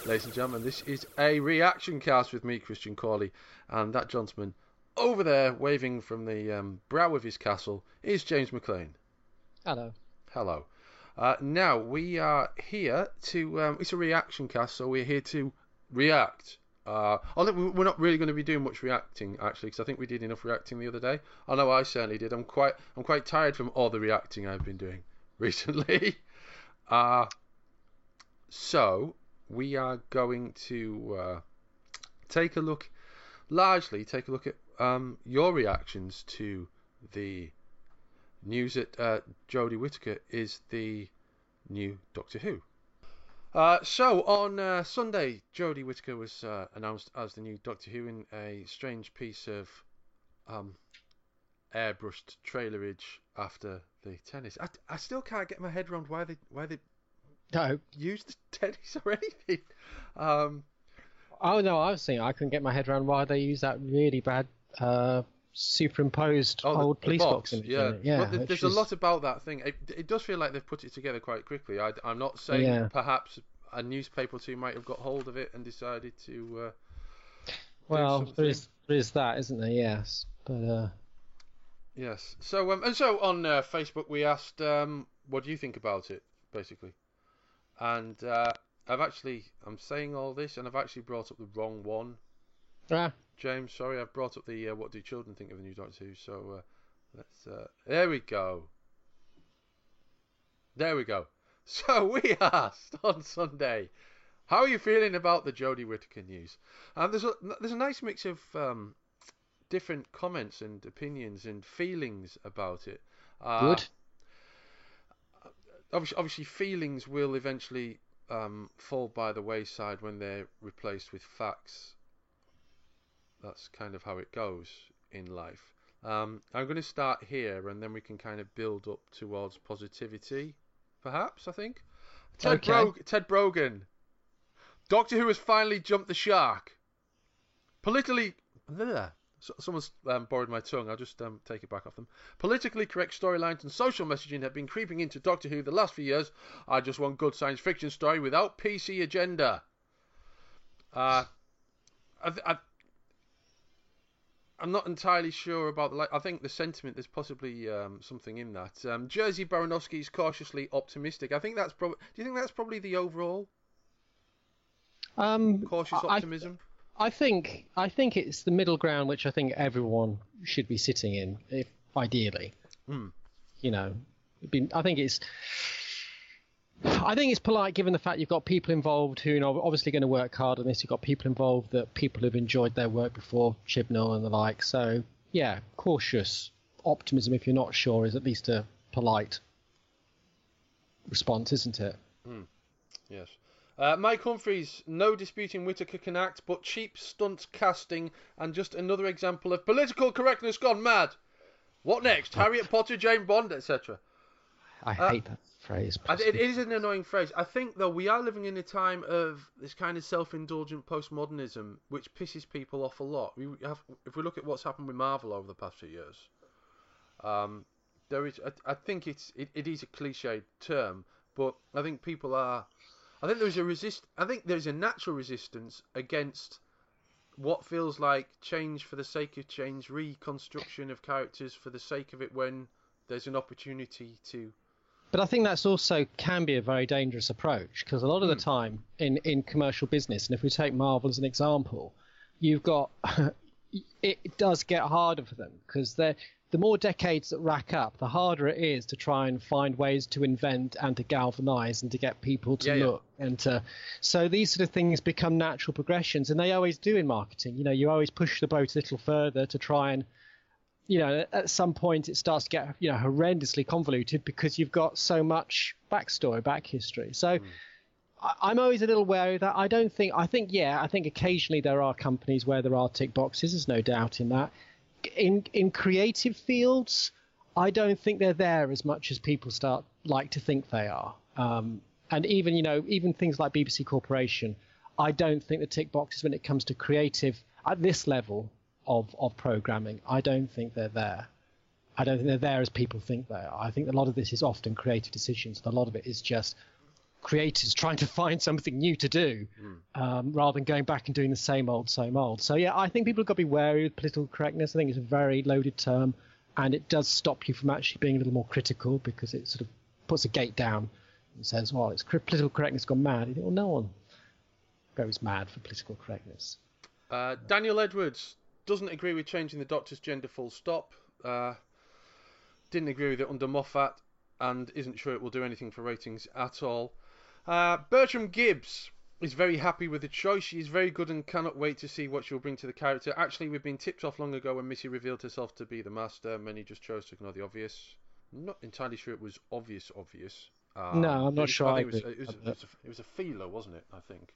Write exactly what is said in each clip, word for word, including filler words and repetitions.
Ladies and gentlemen, this is a reaction cast with me, Christian Corley, and that gentleman over there waving from the um, brow of his castle is James McLean. Hello. Hello. Uh, now, we are here to... Um, it's a reaction cast, so we're here to react. Uh, although we're not really going to be doing much reacting, actually, because I think we did enough reacting the other day. I know I certainly did. I'm quite I'm quite tired from all the reacting I've been doing recently. uh, so, we are going to uh, take a look, largely take a look at um, your reactions to the news that uh, Jodie Whittaker is the new Doctor Who. Uh, so on uh, Sunday, Jodie Whittaker was uh, announced as the new Doctor Who in a strange piece of um, airbrushed trailerage after the tennis. I, I still can't get my head around why they why they No. used the tennis or anything. Um, Oh no, I was saying I couldn't get my head around why they use that really bad uh, superimposed oh, the, old the police box, box in it. yeah. Yeah, Well, there's which a is- lot about that thing. It, it does feel like they've put it together quite quickly. I, I'm not saying Yeah. perhaps a newspaper or two might have got hold of it and decided to. Uh, Well, something. there is there is that, isn't there? Yes, but uh, Yes. So um, and so on uh, Facebook we asked, um, what do you think about it, basically? And uh, I've actually I'm saying all this and I've actually brought up the wrong one. ah, James, sorry, I've brought up the uh, what do children think of the new Doctor Who? So uh, let's. Uh, there we go. There we go. So we asked on Sunday, how are you feeling about the Jodie Whittaker news? And there's a there's a nice mix of um, different comments and opinions and feelings about it. Uh, good. Obviously, obviously, feelings will eventually um, fall by the wayside when they're replaced with facts. That's kind of how it goes in life. Um, I'm going to start here, and then we can kind of build up towards positivity, perhaps. I think. Ted Okay. Brog- Ted Brogan. Doctor Who has finally jumped the shark. Politically, Ugh. So- someone's um, borrowed my tongue. I'll just um, take it back off them. Politically correct storylines and social messaging have been creeping into Doctor Who the last few years. I just want good science fiction story without P C agenda. Uh, I, th- I, I'm not entirely sure about the. Like, I think the sentiment there's possibly um, something in that. Um, Jerzy Baranowski is cautiously optimistic. I think that's probably. Do you think that's probably the overall Um, cautious I- optimism? I think I think it's the middle ground which I think everyone should be sitting in, if ideally. Hmm. You know, it'd be, I think it's. I think it's polite given the fact you've got people involved who are obviously going to work hard on this. You've got people involved that people have enjoyed their work before, Chibnall and the like. So, yeah, cautious optimism, if you're not sure, is at least a polite response, isn't it? Yes. Uh, Mike Humphries, no disputing Whittaker can act, but cheap stunt casting and just another example of political correctness gone mad. What next? Harriet Potter, Jane Bond, et cetera. I Uh, hate that phrase. I- It is an annoying phrase. I think, though, we are living in a time of this kind of self-indulgent postmodernism, which pisses people off a lot. We have, if we look at what's happened with Marvel over the past few years, um, there is. I, I think it's it, it is a cliched term, but I think people are. I think there's a resist. I think there's a natural resistance against what feels like change for the sake of change, reconstruction of characters for the sake of it, when there's an opportunity to. But I think that's also can be a very dangerous approach, because a lot of the time in, in commercial business, and if we take Marvel as an example, you've got it does get harder for them, because they're the more decades that rack up, the harder it is to try and find ways to invent and to galvanize and to get people to Yeah, yeah. look and to. So these sort of things become natural progressions, and they always do in marketing. You know, you always push the boat a little further to try and. You know, at some point it starts to get, you know, horrendously convoluted because you've got so much backstory, back history. So I, I'm always a little wary of that. I don't think, I think, yeah, I think occasionally there are companies where there are tick boxes. There's no doubt in that. In in creative fields, I don't think they're there as much as people start like to think they are. Um, and even, you know, even things like B B C Corporation, I don't think the tick boxes when it comes to creative at this level of of programming, I don't think they're there. I don't think they're there as people think they are. I think a lot of this is often creative decisions, and a lot of it is just creators trying to find something new to do, mm. um, rather than going back and doing the same old, same old. So yeah, I think people have got to be wary of political correctness. I think it's a very loaded term, and it does stop you from actually being a little more critical, because it sort of puts a gate down and says, well, it's political correctness gone mad. You think, well, no one goes mad for political correctness. Uh, Daniel Edwards doesn't agree with changing the Doctor's gender full stop. Uh, didn't agree with it under Moffat, and isn't sure it will do anything for ratings at all. Uh, Bertram Gibbs is very happy with the choice. She is very good and cannot wait to see what she'll bring to the character. Actually, we've been tipped off long ago when Missy revealed herself to be the Master. Many just chose to ignore the obvious. I'm not entirely sure it was obvious, obvious. Um, no, I'm not was, sure. I I think it was, it, was, it, was a, it was a feeler, wasn't it? I think.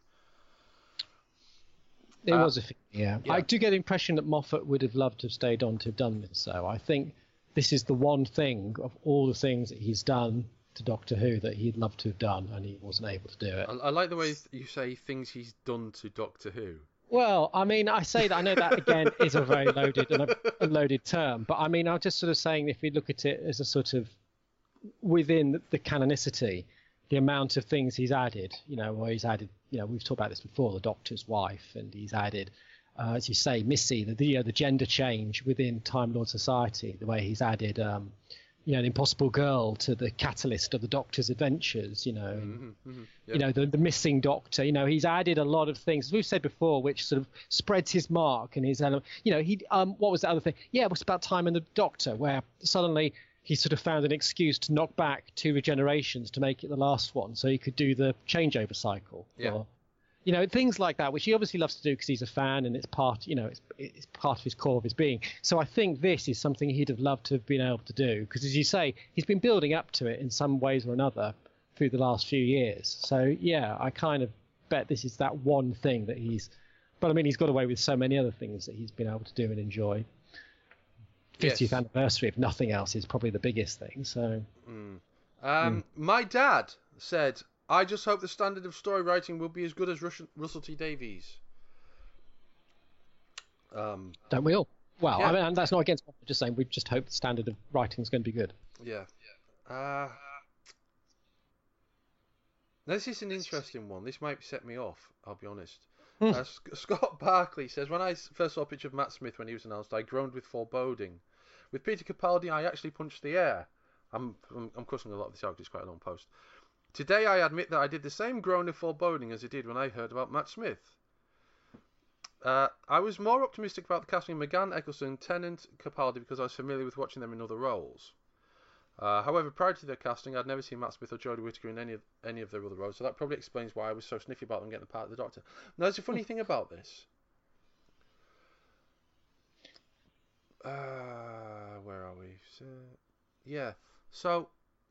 It uh, was a yeah. yeah. I do get the impression that Moffat would have loved to have stayed on to have done this, though. I think this is the one thing of all the things that he's done to Doctor Who that he'd love to have done, and he wasn't able to do it. I, I like the way you say things he's done to Doctor Who. Well, I mean, I say that, I know that, again, is a very loaded and a, a loaded term, but I mean, I'm just sort of saying, if we look at it as a sort of, within the canonicity, the amount of things he's added, you know, where he's added, you know, we've talked about this before, the Doctor's wife, and he's added, uh, as you say, Missy, the, you know, the gender change within Time Lord Society, the way he's added, um, you know, the Impossible Girl to the catalyst of the Doctor's adventures, you know, mm-hmm, mm-hmm, yep. you know, the, the missing Doctor, you know, he's added a lot of things, as we've said before, which sort of spreads his mark and his, you know, he, um, what was the other thing? Yeah, it was about Time and the Doctor, where suddenly he sort of found an excuse to knock back two regenerations to make it the last one, so he could do the changeover cycle. Yeah. Or, you know, things like that, which he obviously loves to do because he's a fan and it's part, you know, it's, it's part of his core of his being. So I think this is something he'd have loved to have been able to do, because, as you say, he's been building up to it in some ways or another through the last few years. So yeah, I kind of bet this is that one thing that he's, but I mean, he's got away with so many other things that he's been able to do and enjoy. fiftieth yes. anniversary, if nothing else, is probably the biggest thing. So, mm. Um, mm. My dad said, I just hope the standard of story writing will be as good as Russell, Russell T Davies. Um, Don't we all? Well, yeah. I mean, that's not against what I'm just saying. We just hope the standard of writing is going to be good. Yeah. Uh, this is an interesting one. This might set me off, I'll be honest. Mm. Uh, Sc- Scott Barkley says, when I first saw a picture of Matt Smith when he was announced, I groaned with foreboding. With Peter Capaldi, I actually punched the air. I'm I'm, I'm crossing a lot of this out because it's quite a long post. Today, I admit that I did the same groan of foreboding as I did when I heard about Matt Smith. Uh, I was more optimistic about the casting of McGann, Eccleston, Tennant, Capaldi because I was familiar with watching them in other roles. Uh, however, prior to their casting, I'd never seen Matt Smith or Jodie Whittaker in any of any of their other roles, so that probably explains why I was so sniffy about them getting the part of the Doctor. Now, there's a funny thing about this. Uh, where are we? So, yeah, so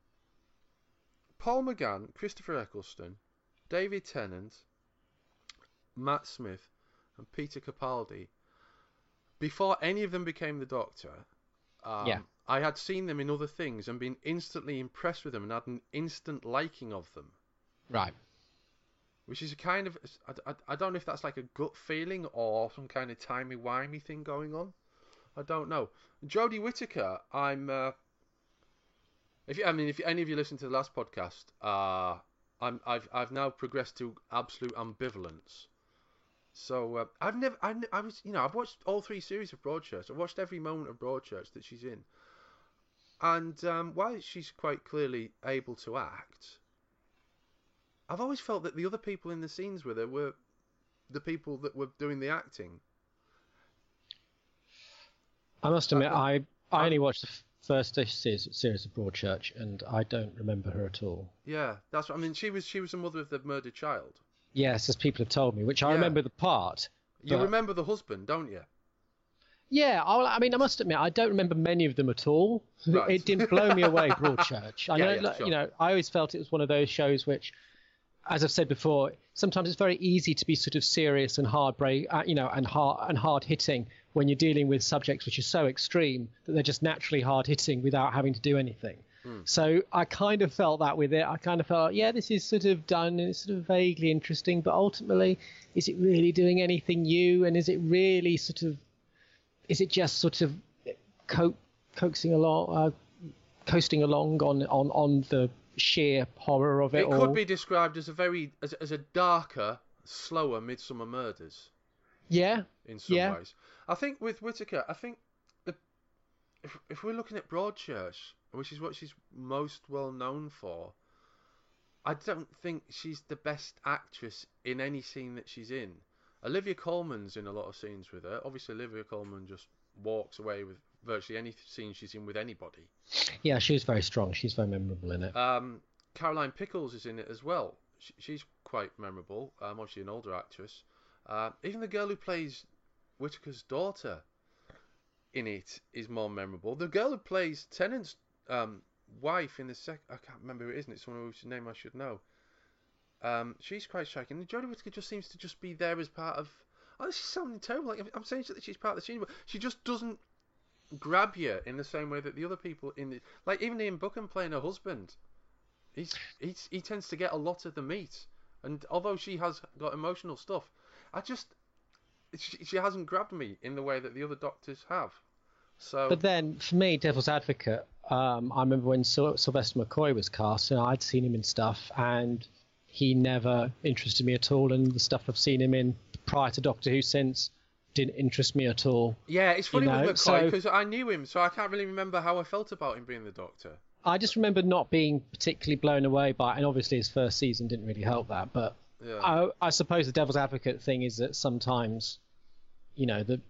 Paul McGann, Christopher Eccleston, David Tennant, Matt Smith, and Peter Capaldi, before any of them became the Doctor, um, yeah. I had seen them in other things and been instantly impressed with them and had an instant liking of them. Right. Which is a kind of, I, I, I don't know if that's like a gut feeling or some kind of timey-wimey thing going on. I don't know. Jodie Whittaker, I'm... Uh, if you, I mean, if any of you listen to the last podcast, uh, I'm, I've I've now progressed to absolute ambivalence. So uh, I've never, I, I was, you know, I've watched all three series of Broadchurch. I've watched every moment of Broadchurch that she's in, and um, while she's quite clearly able to act, I've always felt that the other people in the scenes with her were the people that were doing the acting. I must admit, I I only watched the first series, series of Broadchurch, and I don't remember her at all. Yeah, that's what I mean. She was she was the mother of the murdered child. Yes, as people have told me, which I yeah. remember the part. You but... remember the husband, don't you? Yeah, I, I mean, I must admit, I don't remember many of them at all. Right. It didn't blow me away, Broadchurch. I yeah, know, yeah, sure. you know, I always felt it was one of those shows which, as I've said before, sometimes it's very easy to be sort of serious and hard break, uh, you know, and hard and hard hitting when you're dealing with subjects which are so extreme that they're just naturally hard hitting without having to do anything. Mm. So I kind of felt that with it. I kind of felt, yeah, this is sort of done and it's sort of vaguely interesting, but ultimately, is it really doing anything new? And is it really sort of, is it just sort of co- coaxing along, uh, coasting along on, on, on the sheer horror of it, It all. could be described as a very as, as a darker, slower Midsummer Murders. Yeah. In some yeah. ways, I think with Whittaker, I think the if if we're looking at Broadchurch, which is what she's most well known for, I don't think she's the best actress in any scene that she's in. Olivia Colman's in a lot of scenes with her. Obviously, Olivia Colman just walks away with virtually any scene she's in with anybody. Yeah, she's very strong. She's very memorable in it. Um, Caroline Pickles is in it as well. She, she's quite memorable. Um, obviously, an older actress. Uh, even the girl who plays Whittaker's daughter in it is more memorable. The girl who plays Tennant's um, wife in the sec... I can't remember who it is, and it's someone whose name I should know. Um, she's quite striking. And Jodie Whittaker just seems to just be there as part of... Oh, this is sounding terrible. Like, I'm saying that she's part of the scene, but she just doesn't grab you in the same way that the other people in the... Like, even Ian Buchan playing her husband, he's, he's he tends to get a lot of the meat. And although she has got emotional stuff, I just... She, she hasn't grabbed me in the way that the other doctors have. So... But then, for me, Devil's Advocate, um, I remember when Syl- Sylvester McCoy was cast, and I'd seen him in stuff, and he never interested me at all, and the stuff I've seen him in prior to Doctor Who since didn't interest me at all. Yeah, it's funny you know? with McCoy, because so, I knew him, so I can't really remember how I felt about him being the Doctor. I just remember not being particularly blown away by it, and obviously his first season didn't really help that, but Yeah. I, I suppose the Devil's Advocate thing is that sometimes, you know, the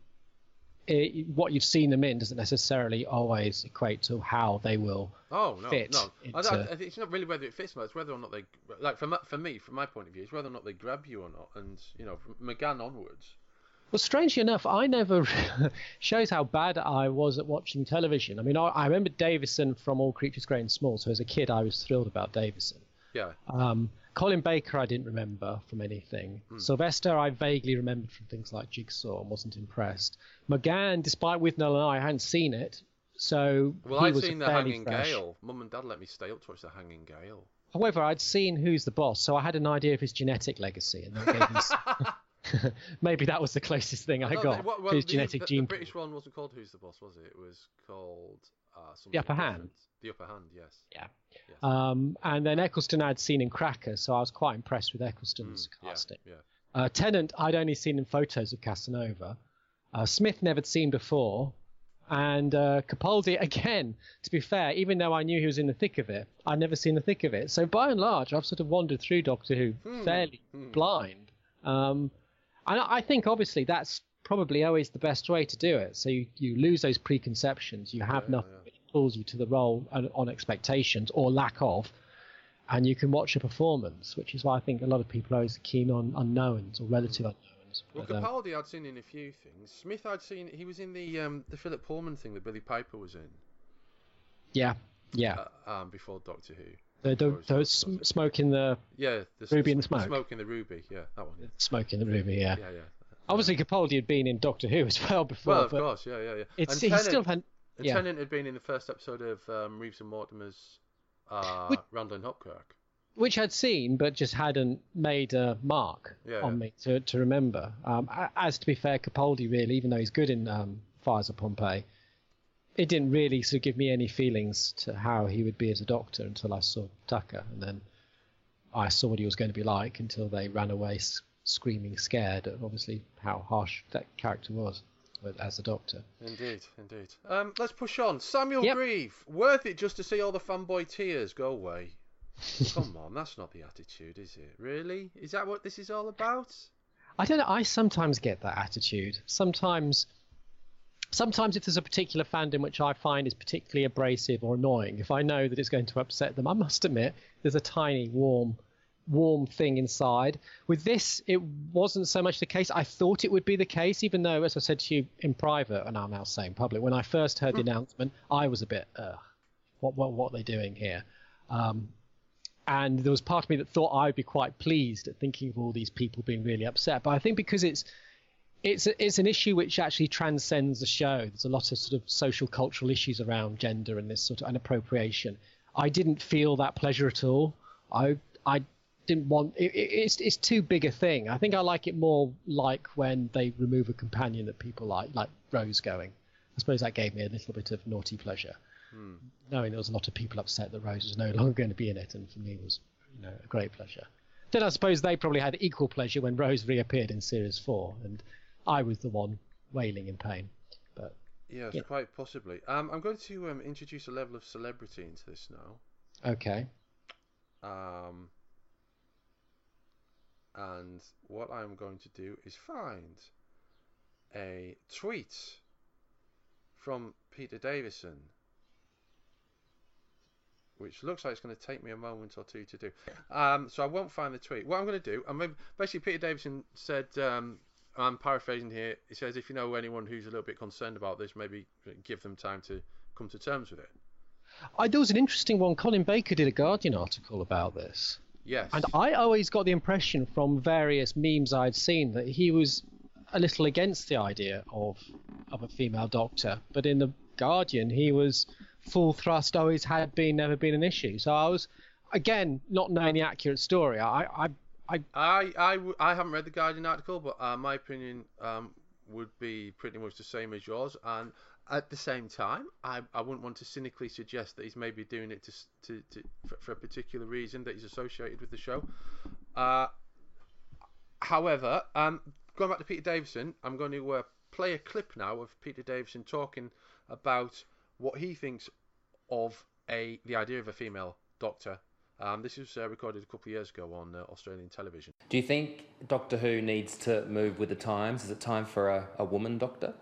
it, what you've seen them in doesn't necessarily always equate to how they will Oh no, fit no. I, into... I, it's not really whether it fits, but it's whether or not they like. For my, for me, from my point of view, it's whether or not they grab you or not. And you know, from McGann onwards. Well, strangely enough, I never shows how bad I was at watching television. I mean, I, I remember Davison from All Creatures Great and Small, so as a kid, I was thrilled about Davison. Yeah. Um, Colin Baker, I didn't remember from anything. Mm. Sylvester, I vaguely remembered from things like Jigsaw and wasn't impressed. McGann, despite Withnell and I, I hadn't seen it, so well, he I'd was seen The Hanging fresh. Gale. Mum and Dad let me stay up to watch The Hanging Gale. However, I'd seen Who's the Boss, so I had an idea of his genetic legacy, and that gave me maybe that was the closest thing I no, got well, well, to his the, genetic the, gene. The British one wasn't called Who's the Boss, was it? It was called uh, something The Upper different. Hand. The Upper Hand, yes. Yeah. Yes. Um, and then Eccleston I'd seen in Cracker, so I was quite impressed with Eccleston's Mm, casting. Yeah, yeah. Uh, Tennant, I'd only seen in photos of Casanova. Uh, Smith, never seen before. And uh, Capaldi, again, to be fair, even though I knew he was in the thick of it, I'd never seen the thick of it. So by and large, I've sort of wandered through Doctor Who Hmm. fairly Hmm. blind. Um, and I think, obviously, that's probably always the best way to do it. So you, you lose those preconceptions. You have Yeah, nothing yeah. that pulls you to the role on, on expectations or lack of. And you can watch a performance, which is why I think a lot of people are always keen on unknowns or relative unknowns. Well, But, um, Capaldi I'd seen in a few things. Smith I'd seen, he was in the um, the Philip Pullman thing that Billy Piper was in yeah, yeah. uh, um, before Doctor Who. The, the, Or is it- the sm- smoking the Yeah, the, Ruby and the the Smoke. Smoke in the Ruby, yeah, that one. smoking the ruby, yeah. Yeah, yeah. Obviously, Capaldi had been in Doctor Who as well before. Well, of but course, yeah, yeah, yeah. It's and he Tennant, still had. and Yeah. Tennant had been in the first episode of um, Reeves and Mortimer's uh, Which- Randall and Hopkirk. Which I'd seen, but just hadn't made a mark Yeah, on yeah. me to, to remember. Um, a- as to be fair, Capaldi really, even though he's good in um, Fires of Pompeii, it didn't really sort of give me any feelings to how he would be as a Doctor until I saw Tucker, and then I saw what he was going to be like until they ran away s- screaming, scared at obviously how harsh that character was with, as a Doctor. Indeed, indeed. Um, let's push on. Samuel Yep. Grieve. Worth it just to see all the fanboy tears go away. Come on, that's not the attitude, is it? Really? Is that what this is all about? I don't know. I sometimes get that attitude. Sometimes, sometimes if there's a particular fandom which I find is particularly abrasive or annoying, if I know that it's going to upset them, I must admit there's a tiny warm, warm thing inside. With this, it wasn't so much the case. I thought it would be the case, even though, as I said to you in private, and I'm now saying public, when I first heard the announcement, I was a bit, ugh, what, what, what are they doing here? Um, And there was part of me that thought I'd be quite pleased at thinking of all these people being really upset. But I think because it's it's it's an issue which actually transcends the show. There's a lot of sort of social cultural issues around gender and this sort of and appropriation. I didn't feel that pleasure at all. I I didn't want it, it, it's it's too big a thing. I think I like it more like when they remove a companion that people like, like Rose going. I suppose that gave me a little bit of naughty pleasure. Hmm. knowing there was a lot of people upset that Rose was no longer going to be in it, and for me it was, you know, a great pleasure. Then I suppose they probably had equal pleasure when Rose reappeared in series four, and I was the one wailing in pain. But yes, yeah. quite possibly. Um, I'm going to um, introduce a level of celebrity into this now. Okay. Um, and what I'm going to do is find a tweet from Peter Davison, which looks like it's going to take me a moment or two to do. Um, so I won't find the tweet. What I'm going to do, I mean, basically Peter Davison said, um, I'm paraphrasing here, he says, if you know anyone who's a little bit concerned about this, maybe give them time to come to terms with it. I, there was an interesting one. Colin Baker did a Guardian article about this. Yes. And I always got the impression from various memes I'd seen that he was a little against the idea of of a female doctor. But in the Guardian, he was full thrust, always had been, never been an issue. So I was, again, not knowing the accurate story. I I I I, I, w- I haven't read the Guardian article, but uh, my opinion um, would be pretty much the same as yours. And at the same time, I, I wouldn't want to cynically suggest that he's maybe doing it to, to, to for, for a particular reason that he's associated with the show. Uh, however, um, going back to Peter Davison, I'm going to uh, play a clip now of Peter Davison talking about what he thinks of a the idea of a female doctor. Um, this was uh, recorded a couple of years ago on uh, Australian television. Do you think Doctor Who needs to move with the times? Is it time for a, a woman doctor?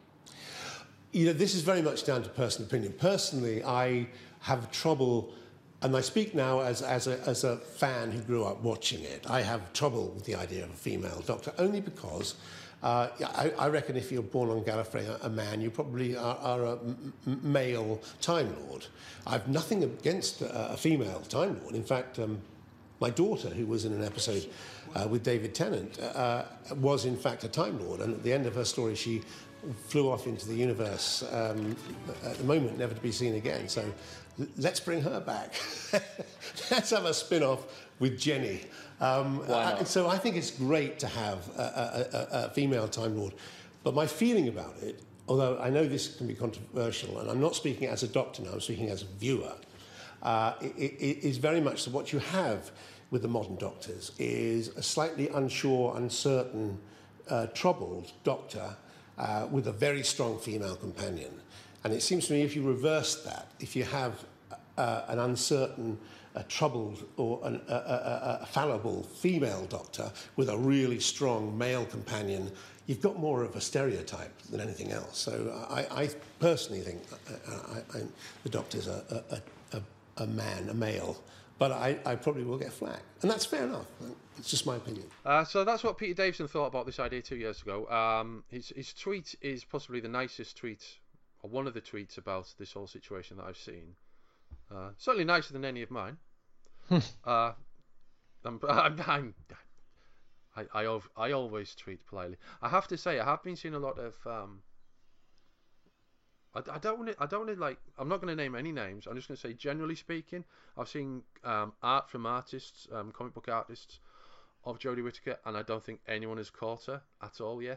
You know, this is very much down to personal opinion. Personally, I have trouble, and I speak now as, as, a, as a fan who grew up watching it, I have trouble with the idea of a female doctor, only because uh, I, I reckon if you're born on Gallifrey a, a man, you probably are, are a m- m- male Time Lord. I've nothing against a, a female Time Lord. In fact, um, my daughter, who was in an episode uh, with David Tennant, uh, was in fact a Time Lord, and at the end of her story, she flew off into the universe, um, at the moment never to be seen again. So l- let's bring her back. Let's have a spin-off with Jenny. Um, Why not? I, so I think it's great to have a, a, a, a female Time Lord. But my feeling about it, although I know this can be controversial, and I'm not speaking as a doctor now, I'm speaking as a viewer, uh, it, it is very much that what you have with the modern doctors is a slightly unsure, uncertain, uh, troubled doctor Uh, with a very strong female companion. And it seems to me if you reverse that, if you have uh, an uncertain, a troubled or an, a, a, a fallible female doctor with a really strong male companion, you've got more of a stereotype than anything else. So I, I personally think I, I, I, the doctor's a, a, a, a man, a male. But I, I probably will get flack. And that's fair enough. It's just my opinion. Uh, so that's what Peter Davison thought about this idea two years ago. Um, his, his tweet is possibly the nicest tweet, or one of the tweets about this whole situation that I've seen. Uh, certainly nicer than any of mine. uh, I'm, I'm, I'm, I, I, I always tweet politely. I have to say, I have been seeing a lot of... Um, I, I don't want to. I don't want to like. I'm not going to name any names. I'm just going to say, generally speaking, I've seen um, art from artists, um, comic book artists, of Jodie Whittaker, and I don't think anyone has caught her at all yet.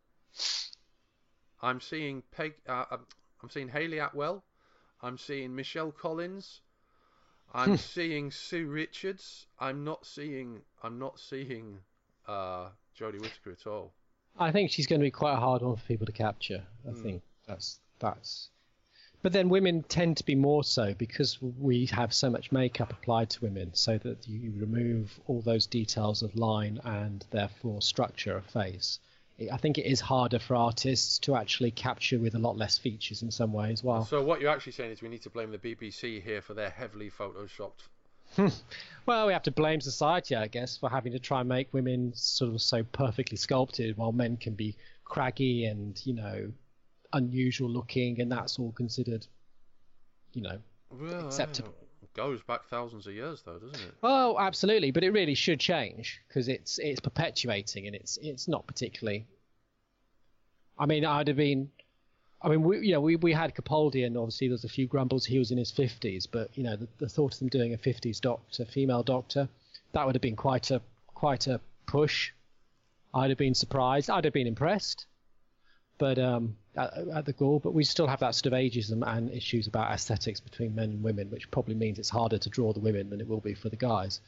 I'm seeing Peg. Uh, I'm seeing Hayley Atwell. I'm seeing Michelle Collins. I'm seeing Sue Richards. I'm not seeing. I'm not seeing uh, Jodie Whittaker at all. I think she's going to be quite a hard one for people to capture. I mm. think that's. That's, but then women tend to be more so because we have so much makeup applied to women, so that you remove all those details of line and therefore structure of face. I think it is harder for artists to actually capture with a lot less features in some way as well. So what you're actually saying is we need to blame the B B C here for their heavily photoshopped. Well, we have to blame society, I guess, for having to try and make women sort of so perfectly sculpted, while men can be craggy and, you know, unusual looking, and that's all considered, you know, well, acceptable. It goes back thousands of years, though, doesn't it? Oh, absolutely, but it really should change because it's it's perpetuating, and it's it's not particularly. I mean, I'd have been. I mean, we you know we, we had Capaldi, and obviously there's a few grumbles. He was in his fifties, but you know the, the thought of them doing a fifties doctor, female doctor, that would have been quite a quite a push. I'd have been surprised. I'd have been impressed. But um, at, at the gore, but we still have that sort of ageism and issues about aesthetics between men and women, which probably means it's harder to draw the women than it will be for the guys.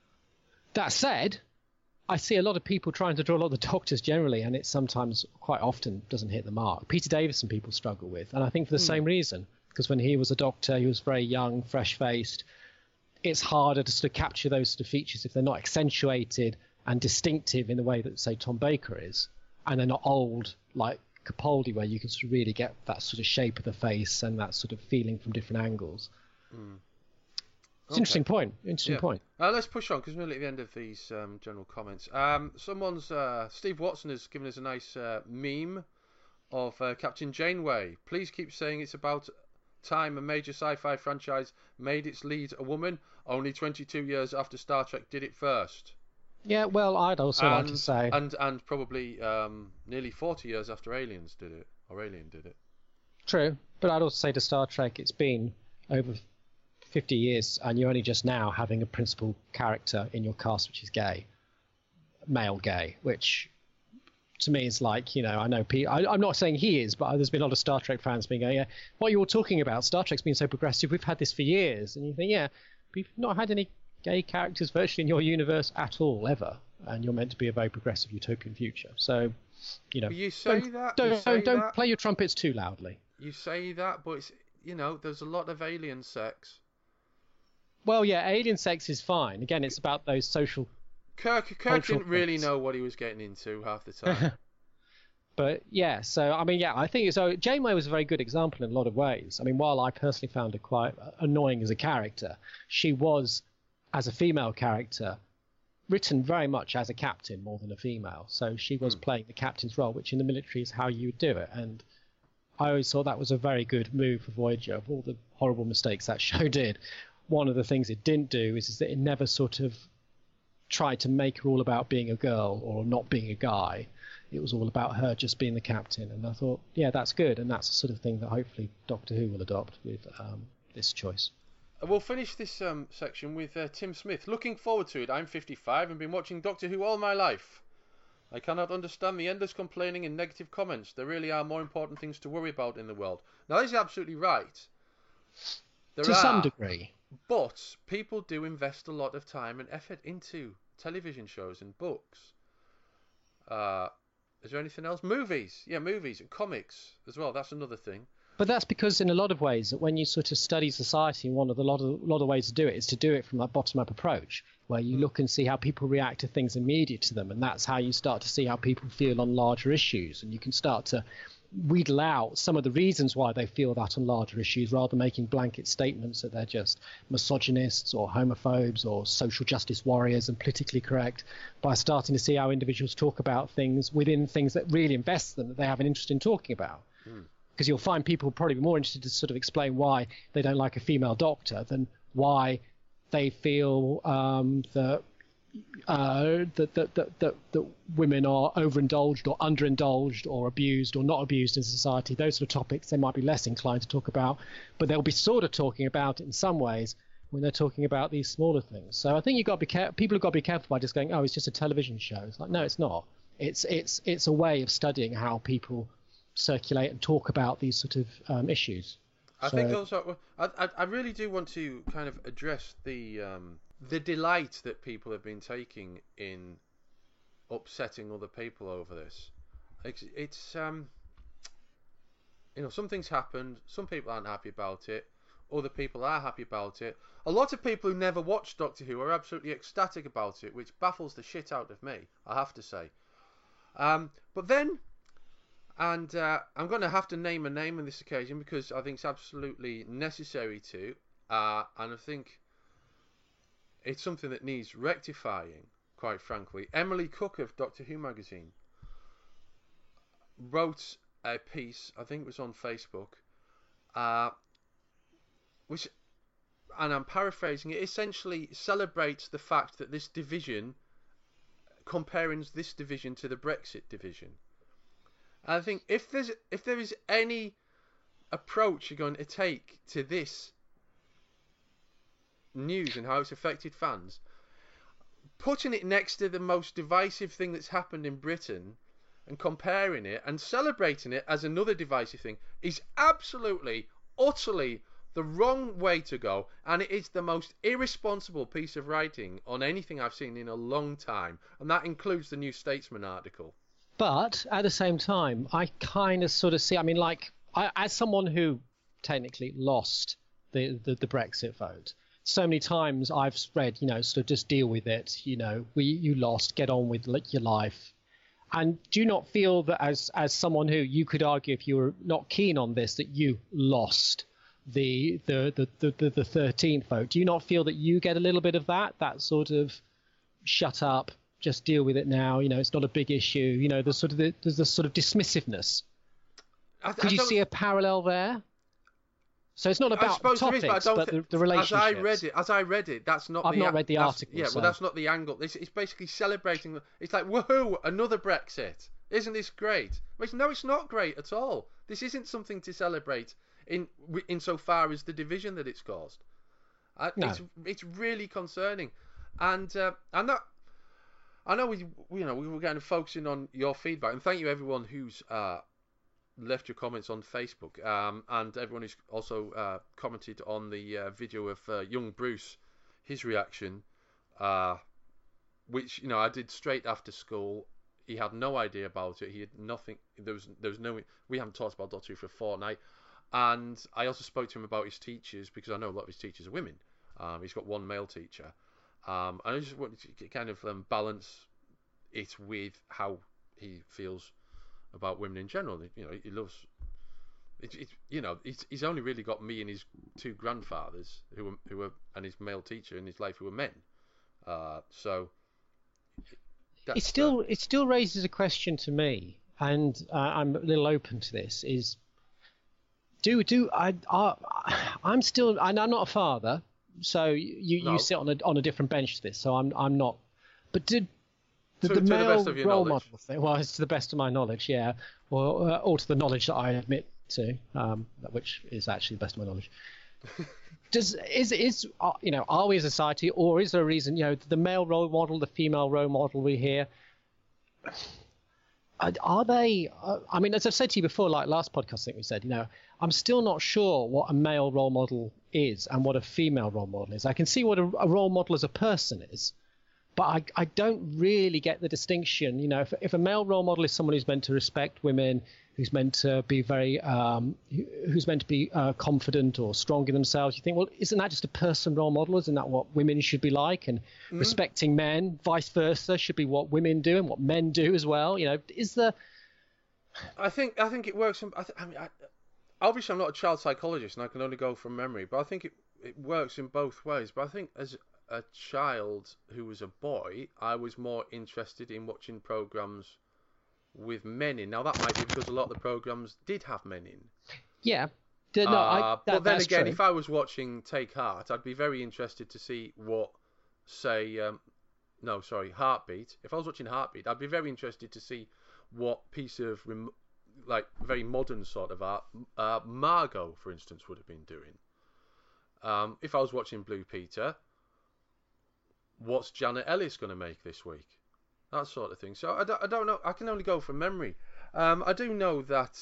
That said, I see a lot of people trying to draw a lot of the Doctors generally, and it sometimes, quite often, doesn't hit the mark. Peter Davison people struggle with, and I think for the mm. same reason, because when he was a Doctor, he was very young, fresh-faced. It's harder to sort of capture those sort of features if they're not accentuated and distinctive in the way that, say, Tom Baker is, and they're not old like Capaldi, where you can sort of really get that sort of shape of the face and that sort of feeling from different angles. Mm. It's an okay. interesting point. Interesting yeah. point. Uh, let's push on because we're nearly at the end of these um, general comments. Um, someone's uh, Steve Watson has given us a nice uh, meme of uh, Captain Janeway. Please keep saying it's about time a major sci-fi franchise made its lead a woman. Only twenty-two years after Star Trek did it first. Yeah, well, I'd also and, like to say, and and probably um, nearly forty years after Aliens did it, or Alien did it. True, but I'd also say to Star Trek, it's been over fifty years, and you're only just now having a principal character in your cast which is gay, male gay, which to me is like, you know, I know Pete, I, I'm not saying he is, but there's been a lot of Star Trek fans being going, yeah, what you're talking about, Star Trek's been so progressive, we've had this for years, and you think, yeah, we've not had any gay characters virtually in your universe at all, ever, and you're meant to be a very progressive utopian future. So, you know, you say don't, that, don't, you say don't, don't that. play your trumpets too loudly. You say that, but it's, you know, there's a lot of alien sex. Well, yeah, alien sex is fine. Again, it's about those social. Kirk, Kirk didn't really know what he was getting into half the time. But yeah, so I mean, yeah, I think so. Janeway was a very good example in a lot of ways. I mean, while I personally found her quite annoying as a character, she was, as a female character, written very much as a captain more than a female. So she was mm. playing the captain's role, which in the military is how you would do it. And I always thought that was a very good move for Voyager. Of all the horrible mistakes that show did, one of the things it didn't do is, is that it never sort of tried to make her all about being a girl or not being a guy. It was all about her just being the captain. And I thought, yeah, that's good. And that's the sort of thing that hopefully Doctor Who will adopt with um, this choice. We'll finish this um, section with uh, Tim Smith. Looking forward to it. I'm fifty-five and been watching Doctor Who all my life. I cannot understand the endless complaining and negative comments. There really are more important things to worry about in the world. Now, this is absolutely right. There to are, some degree. But people do invest a lot of time and effort into television shows and books. Uh, is there anything else? Movies. Yeah, movies and comics as well. That's another thing. But that's because in a lot of ways that when you sort of study society, one of the lot of lot of ways to do it is to do it from that bottom-up approach, where you mm. look and see how people react to things immediate to them, and that's how you start to see how people feel on larger issues, and you can start to wheedle out some of the reasons why they feel that on larger issues, rather than making blanket statements that they're just misogynists or homophobes or social justice warriors and politically correct, by starting to see how individuals talk about things within things that really invest them, that they have an interest in talking about. Mm. Because you'll find people probably be more interested to sort of explain why they don't like a female doctor than why they feel um, that, uh, that, that, that, that, that women are overindulged or underindulged or abused or not abused in society. Those sort of topics they might be less inclined to talk about, but they'll be sort of talking about it in some ways when they're talking about these smaller things. So I think you've got to be care- people have got to be careful by just going, oh, it's just a television show. It's like, no, it's not. It's it's it's a way of studying how people circulate and talk about these sort of um, issues. I so, think also, I, I really do want to kind of address the um, the delight that people have been taking in upsetting other people over this. It's, it's um, you know, some things happened. Some people aren't happy about it. Other people are happy about it. A lot of people who never watched Doctor Who are absolutely ecstatic about it, which baffles the shit out of me, I have to say. Um, but then. And uh, I'm going to have to name a name on this occasion because I think it's absolutely necessary to. Uh, and I think it's something that needs rectifying, quite frankly. Emily Cook of Doctor Who magazine wrote a piece, I think it was on Facebook, uh, which, and I'm paraphrasing it, essentially celebrates the fact that this division, comparing this division to the Brexit division. I think if there's if there is any approach you're going to take to this news and how it's affected fans, putting it next to the most divisive thing that's happened in Britain and comparing it and celebrating it as another divisive thing is absolutely, utterly the wrong way to go, and it is the most irresponsible piece of writing on anything I've seen in a long time, and that includes the New Statesman article. But at the same time, I kind of sort of see, I mean, like, I, as someone who technically lost the, the, the Brexit vote, so many times I've read, you know, sort of just deal with it, you know, we, you lost, get on with your life. And do you not feel that as, as someone who you could argue if you were not keen on this, that you lost the the, the, the, the thirteenth vote? Do you not feel that you get a little bit of that, that sort of shut up, just deal with it now, you know, it's not a big issue, you know, there's sort of the, there's this sort of dismissiveness. I, Could I you see a parallel there? So it's not about the topics, is, but, but the, the relationships. As I read it, as I read it, that's not. I've the, not read the article. Yeah, so. well, that's not the angle. It's, it's basically celebrating. It's like, woohoo, another Brexit! Isn't this great? No, it's not great at all. This isn't something to celebrate in insofar as the division that it's caused. Uh, no. It's it's really concerning, and uh, and that. I know we, you know, we were kind of focusing on your feedback, and thank you everyone who's uh, left your comments on Facebook, um, and everyone who's also uh, commented on the uh, video of uh, young Bruce, his reaction, uh, which, you know, I did straight after school. He had no idea about it. He had nothing. There was there was no. We haven't talked about Doctor Who for a fortnight, and I also spoke to him about his teachers because I know a lot of his teachers are women. Um, he's got one male teacher. Um, I just wanted to kind of um, balance it with how he feels about women in general. You know, he loves. It, it, you know, he's, he's only really got me and his two grandfathers who were who were and his male teacher in his life who were men. Uh, so it still uh, it still raises a question to me, and uh, I'm a little open to this. Is do do I, I I'm still and I'm not a father. So you, no. you sit on a on a different bench to this. So I'm I'm not. But did the, to, the to male the role knowledge. model thing? Well, it's to the best of my knowledge, yeah, or uh, or to the knowledge that I admit to, um, which is actually the best of my knowledge. Does is is uh, you know, are we a society, or is there a reason, you know, the male role model, the female role model we hear? Are they? Uh, I mean, as I've said to you before, like last podcast, I think we said, you know, I'm still not sure what a male role model is and what a female role model is. I can see what a, a role model as a person is, but I, I don't really get the distinction. You know, if, if a male role model is someone who's meant to respect women, who's meant to be very, um, who's meant to be uh, confident or strong in themselves, you think, well, isn't that just a person role model? Isn't that what women should be like? And mm. respecting men, vice versa, should be what women do and what men do as well. You know, is there? I think I think it works. I, th- I mean, I, obviously, I'm not a child psychologist, and I can only go from memory. But I think it it works in both ways. But I think as a child who was a boy, I was more interested in watching programs with men in. Now that might be because a lot of the programs did have men in. Yeah. No, uh, I, that, but then again, true. if I was watching Take Heart, I'd be very interested to see what, say, um, no, sorry, Heartbeat. If I was watching Heartbeat, I'd be very interested to see what piece of rem- like very modern sort of art uh, Margot, for instance, would have been doing. Um, if I was watching Blue Peter, what's Janet Ellis going to make this week? That sort of thing. So I don't, I don't know. I can only go from memory. Um, I do know that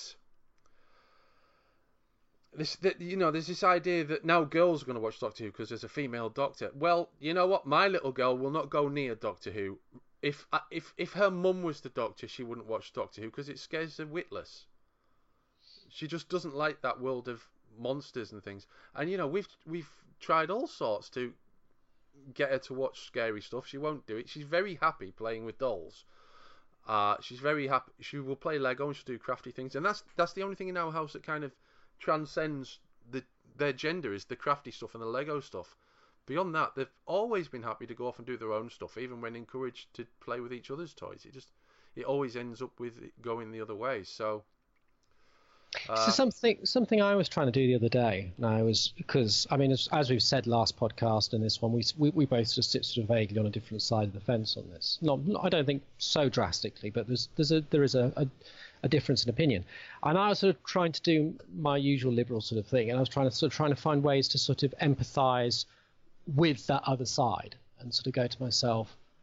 this, that, you know, there's this idea that now girls are going to watch Doctor Who because there's a female Doctor. Well, you know what? My little girl will not go near Doctor Who. If if if her mum was the Doctor, she wouldn't watch Doctor Who because it scares her witless. She just doesn't like that world of monsters and things. And you know, we've we've tried all sorts to get her to watch scary stuff. She won't do it. She's very happy playing with dolls. Uh, she's very happy. She will play Lego and she'll do crafty things. And that's that's the only thing in our house that kind of transcends the their gender is the crafty stuff and the Lego stuff. Beyond that, they've always been happy to go off and do their own stuff, even when encouraged to play with each other's toys. It just, it always ends up with it going the other way. So, uh, so something something I was trying to do the other day, and I was because I mean, as, as we've said last podcast and this one, we, we we both just sit sort of vaguely on a different side of the fence on this. Not, not I don't think so drastically, but there's there's a there is a, a a difference in opinion. And I was sort of trying to do my usual liberal sort of thing, and I was trying to sort of trying to find ways to sort of empathise with that other side and sort of go to myself,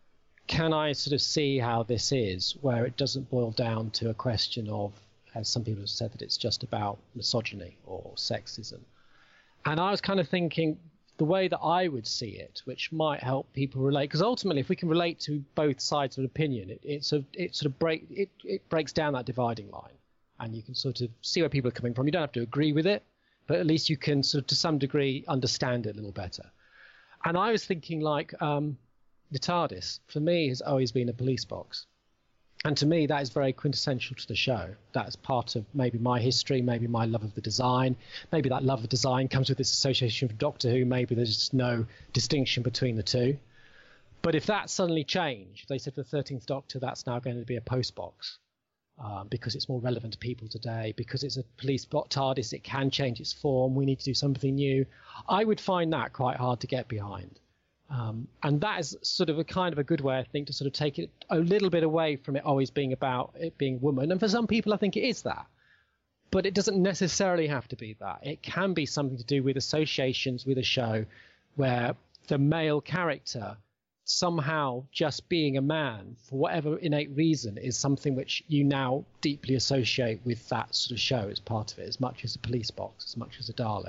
can I sort of see how this is, where it doesn't boil down to a question of, as some people have said, that it's just about misogyny or sexism. And I was kind of thinking the way that I would see it, which might help people relate, because ultimately, if we can relate to both sides of an opinion, it, it sort of it sort of break it, it breaks down that dividing line, and you can sort of see where people are coming from. You don't have to agree with it, but at least you can sort of to some degree understand it a little better. And I was thinking like um, the TARDIS for me has always been a police box. And to me, that is very quintessential to the show. That's part of maybe my history, maybe my love of the design. Maybe that love of design comes with this association with Doctor Who. Maybe there's just no distinction between the two. But if that suddenly changed, they said for the thirteenth Doctor, that's now going to be a postbox um, because it's more relevant to people today, because it's a police bot TARDIS, it can change its form. We need to do something new. I would find that quite hard to get behind. Um, and that is sort of a kind of a good way, I think, to sort of take it a little bit away from it always being about it being woman. And for some people, I think it is that. But it doesn't necessarily have to be that. It can be something to do with associations with a show where the male character somehow just being a man, for whatever innate reason, is something which you now deeply associate with that sort of show as part of it, as much as a police box, as much as a Dalek.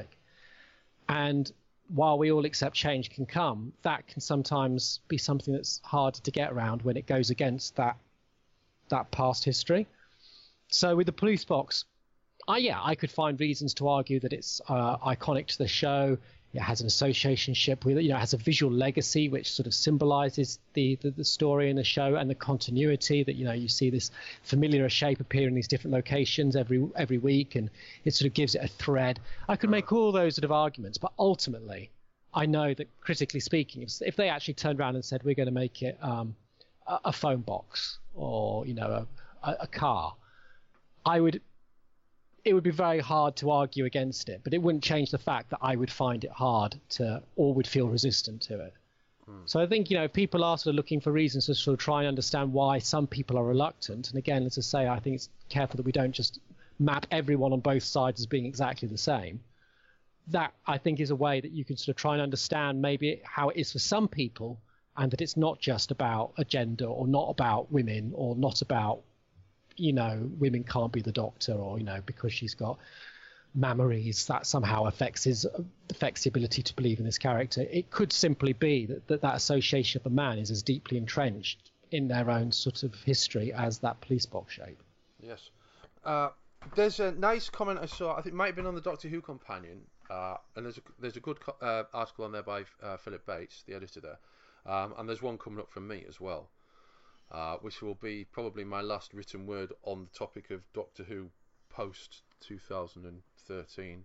And while we all accept change can come, that can sometimes be something that's hard to get around when it goes against that that past history. So with the police box, I, yeah, I could find reasons to argue that it's uh, iconic to the show. It has an associationship with it. You know, it has a visual legacy which sort of symbolizes the, the, the story in the show and the continuity that, you know, you see this familiar shape appear in these different locations every every week, and it sort of gives it a thread. I could make all those sort of arguments, but ultimately, I know that critically speaking, if, if they actually turned around and said, we're going to make it um, a, a phone box or, you know, a, a, a car, I would... it would be very hard to argue against it, but it wouldn't change the fact that I would find it hard to, or would feel resistant to it. Hmm. So I think, you know, if people are sort of looking for reasons to sort of try and understand why some people are reluctant, and again, as I say, I think it's careful that we don't just map everyone on both sides as being exactly the same. That, I think, is a way that you can sort of try and understand maybe how it is for some people, and that it's not just about a gender or not about women or not about, you know, women can't be the Doctor, or, you know, because she's got mammaries, that somehow affects his affects the ability to believe in this character. It could simply be that that, that association of a man is as deeply entrenched in their own sort of history as that police box shape. Yes. Uh, there's a nice comment I saw, I think it might have been on the Doctor Who Companion, uh, and there's a, there's a good co- uh, article on there by uh, Philip Bates, the editor there, um, and there's one coming up from me as well. Uh, which will be probably my last written word on the topic of Doctor Who post two thousand thirteen.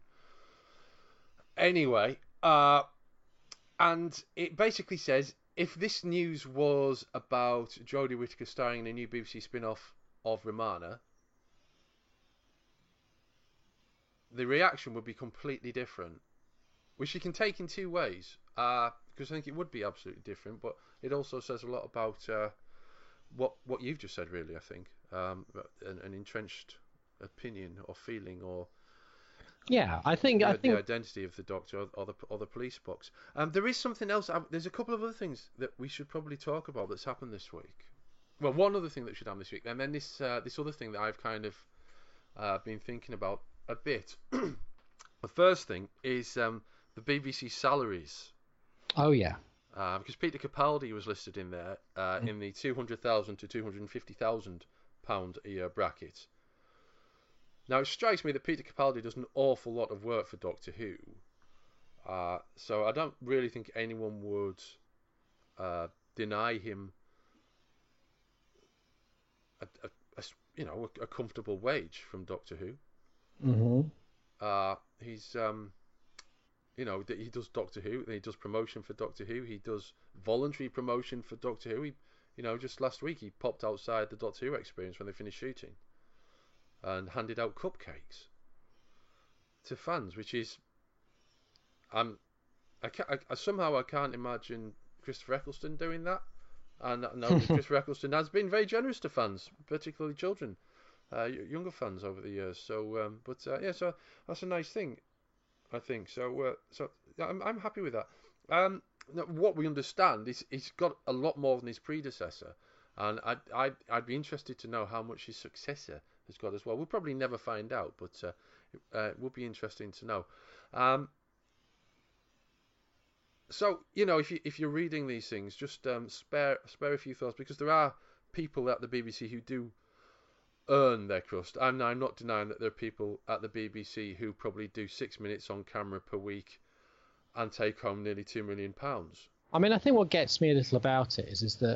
Anyway, uh, and it basically says, if this news was about Jodie Whittaker starring in a new B B C spin-off of Romana, the reaction would be completely different, which you can take in two ways, uh, because I think it would be absolutely different, but it also says a lot about... Uh, What what you've just said, really, I think, um, an, an entrenched opinion or feeling, or yeah, I think the, I think the identity of the Doctor or, or the or the police box. Um, there is something else. Uh, there's a couple of other things that we should probably talk about that's happened this week. Well, one other thing that should happen this week, and then this uh, this other thing that I've kind of uh, been thinking about a bit. The first thing is um, the B B C salaries. Oh yeah. Uh, because Peter Capaldi was listed in there uh, mm. in the two hundred thousand to two hundred fifty thousand pound a year bracket. Now, it strikes me that Peter Capaldi does an awful lot of work for Doctor Who, uh, so I don't really think anyone would uh, deny him a, a, a you know a, a comfortable wage from Doctor Who. Mm-hmm. Uh, he's um. You know, he does Doctor Who, he does promotion for Doctor Who, he does voluntary promotion for Doctor Who. He, you know, just last week he popped outside the Doctor Who experience when they finished shooting and handed out cupcakes to fans, which is, I'm, I can't, I, I, somehow I can't imagine Christopher Eccleston doing that. And I know that Christopher Eccleston has been very generous to fans, particularly children, uh, younger fans over the years. So, um, but uh, yeah, so that's a nice thing. I think so. Uh, so I'm I'm happy with that. Um, what we understand is he's got a lot more than his predecessor, and I'd, I'd, I'd be interested to know how much his successor has got as well. We'll probably never find out, but uh, uh, it would be interesting to know. Um, so, you know, if, you, if you're reading these things, just um, spare, spare a few thoughts, because there are people at the B B C who do earn their crust, and I'm not denying that there are people at the B B C who probably do six minutes on camera per week and take home nearly two million pounds. I mean, I think what gets me a little about it is, is that,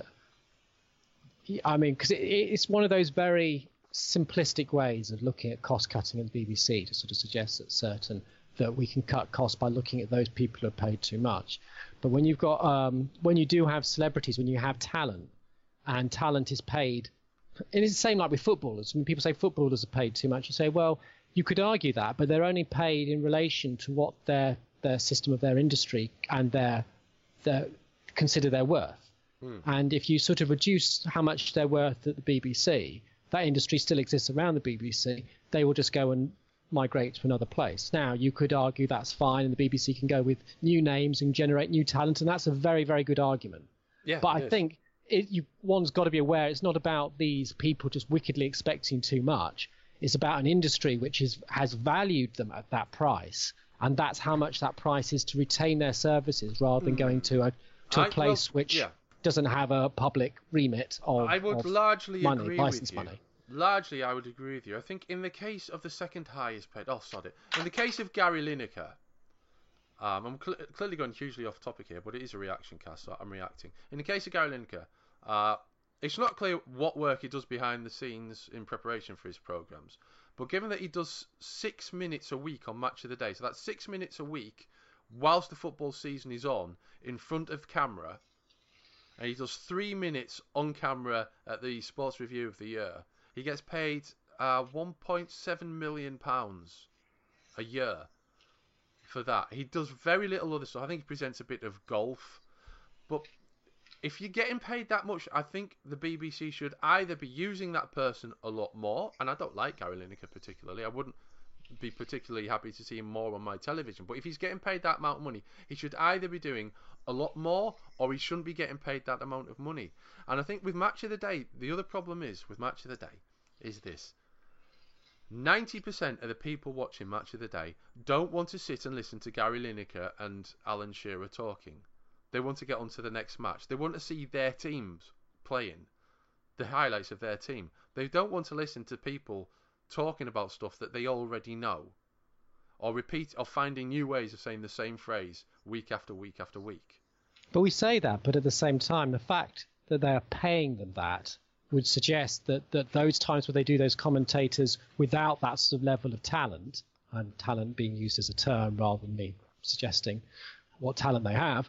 I mean, because it, it's one of those very simplistic ways of looking at cost cutting at the B B C to sort of suggest that certain that we can cut costs by looking at those people who are paid too much. But when you've got, um, when you do have celebrities, when you have talent, and talent is paid, and it's the same like with footballers. When people say footballers are paid too much, you say, well, you could argue that, but they're only paid in relation to what their their system of their industry and their their consider their worth. Hmm. And if you sort of reduce how much they're worth at the B B C, that industry still exists around the B B C. They will just go and migrate to another place. Now, you could argue that's fine, and the B B C can go with new names and generate new talent, and that's a very, very good argument. Yeah, but I is. think it, you, one's got to be aware it's not about these people just wickedly expecting too much. It's about an industry which is, has valued them at that price, and that's how much that price is to retain their services rather than mm. going to a to a I, place well, which yeah. doesn't have a public remit of, I would of largely money, agree license with you. money. Largely, I would agree with you. I think in the case of the second highest paid, oh, sod it. In the case of Gary Lineker, um, I'm cl- clearly going hugely off topic here, but it is a reaction cast, so I'm reacting. In the case of Gary Lineker, uh, it's not clear what work he does behind the scenes in preparation for his programs. But given that he does six minutes a week on Match of the Day, so that's six minutes a week whilst the football season is on, in front of camera, and he does three minutes on camera at the Sports Review of the Year, he gets paid uh, one point seven million pounds a year for that. He does very little other stuff. I think he presents a bit of golf. But if you're getting paid that much, I think the B B C should either be using that person a lot more, and I don't like Gary Lineker particularly. I wouldn't be particularly happy to see him more on my television. But if he's getting paid that amount of money, he should either be doing a lot more, or he shouldn't be getting paid that amount of money. And I think with Match of the Day, the other problem is, with Match of the Day, is this. ninety percent of the people watching Match of the Day don't want to sit and listen to Gary Lineker and Alan Shearer talking. They want to get on to the next match. They want to see their teams playing, the highlights of their team. They don't want to listen to people talking about stuff that they already know, or repeat, or finding new ways of saying the same phrase week after week after week. But we say that, but at the same time, the fact that they are paying them that would suggest that, that those times where they do those commentators without that sort of level of talent, and talent being used as a term rather than me suggesting what talent they have,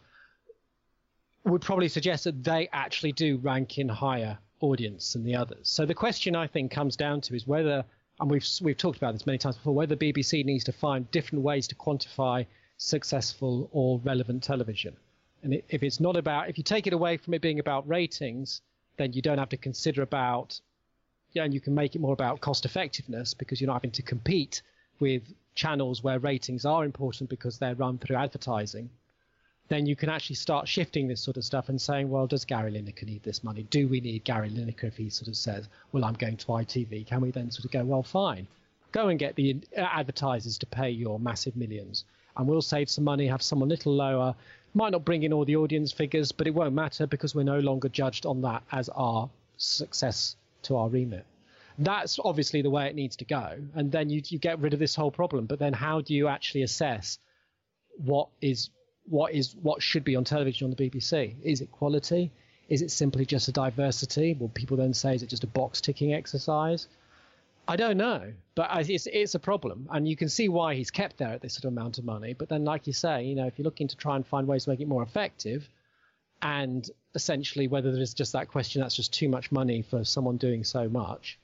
would probably suggest that they actually do rank in higher audience than the others. So the question I think comes down to is whether, and we've we've talked about this many times before, whether the B B C needs to find different ways to quantify successful or relevant television. And it, if it's not about, if you take it away from it being about ratings, then you don't have to consider about, yeah, and you can make it more about cost effectiveness because you're not having to compete with channels where ratings are important because they're run through advertising. Then you can actually start shifting this sort of stuff and saying, well, does Gary Lineker need this money? Do we need Gary Lineker if he sort of says, well, I'm going to I T V? Can we then sort of go, well, fine, go and get the advertisers to pay your massive millions and we'll save some money, have someone a little lower, might not bring in all the audience figures, but it won't matter because we're no longer judged on that as our success to our remit. That's obviously the way it needs to go. And then you, you get rid of this whole problem. But then how do you actually assess what is what is what should be on television on the B B C? Is it quality? Is it simply just a diversity? Will people then say, is it just a box ticking exercise? I don't know, but it's it's a problem, and you can see why he's kept there at this sort of amount of money. But then, like you say, you know, if you're looking to try and find ways to make it more effective, and essentially whether there's just that question that's just too much money for someone doing so much,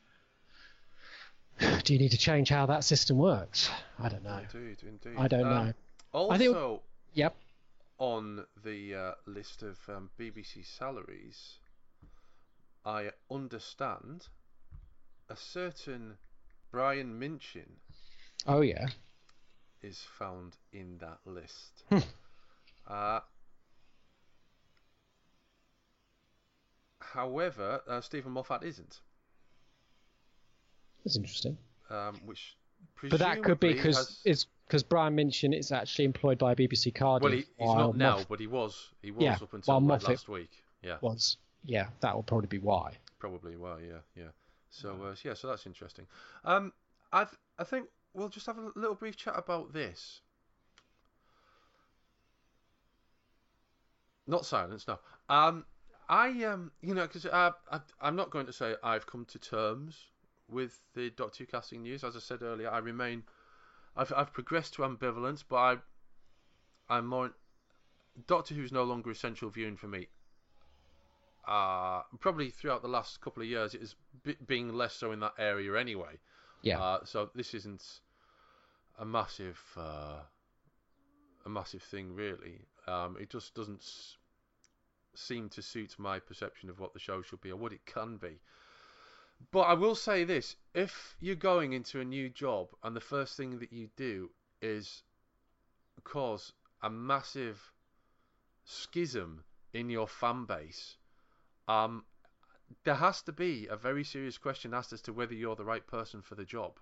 do you need to change how that system works? I don't know. Indeed, indeed. I don't um, know. Also, I think, yep. on the uh, list of um, B B C salaries, I understand a certain Brian Minchin oh yeah is found in that list. Hmm. uh, however, uh, Stephen Moffat isn't. That's interesting. Um, which but that could be because has... it's because Brian Minchin is actually employed by B B C Cardiff. Well, he, he's not now, Moff... but he was. He was yeah, up until like last week. Yeah. Was yeah, that will probably be why. Probably why, yeah, yeah. So uh, yeah, so that's interesting. Um, I th- I think we'll just have a little brief chat about this. Not silence, no. Um, I um, you know, because I, I I'm not going to say I've come to terms with the Doctor Who casting news. As I said earlier, I remain. I've I've progressed to ambivalence, but I I'm more. Doctor Who's no longer essential viewing for me. Uh, probably throughout the last couple of years, it has b- been less so in that area anyway. Yeah. Uh, so this isn't a massive, uh, a massive thing really. Um, it just doesn't s- seem to suit my perception of what the show should be or what it can be. But I will say this: if you're going into a new job and the first thing that you do is cause a massive schism in your fan base, um, there has to be a very serious question asked as to whether you're the right person for the job.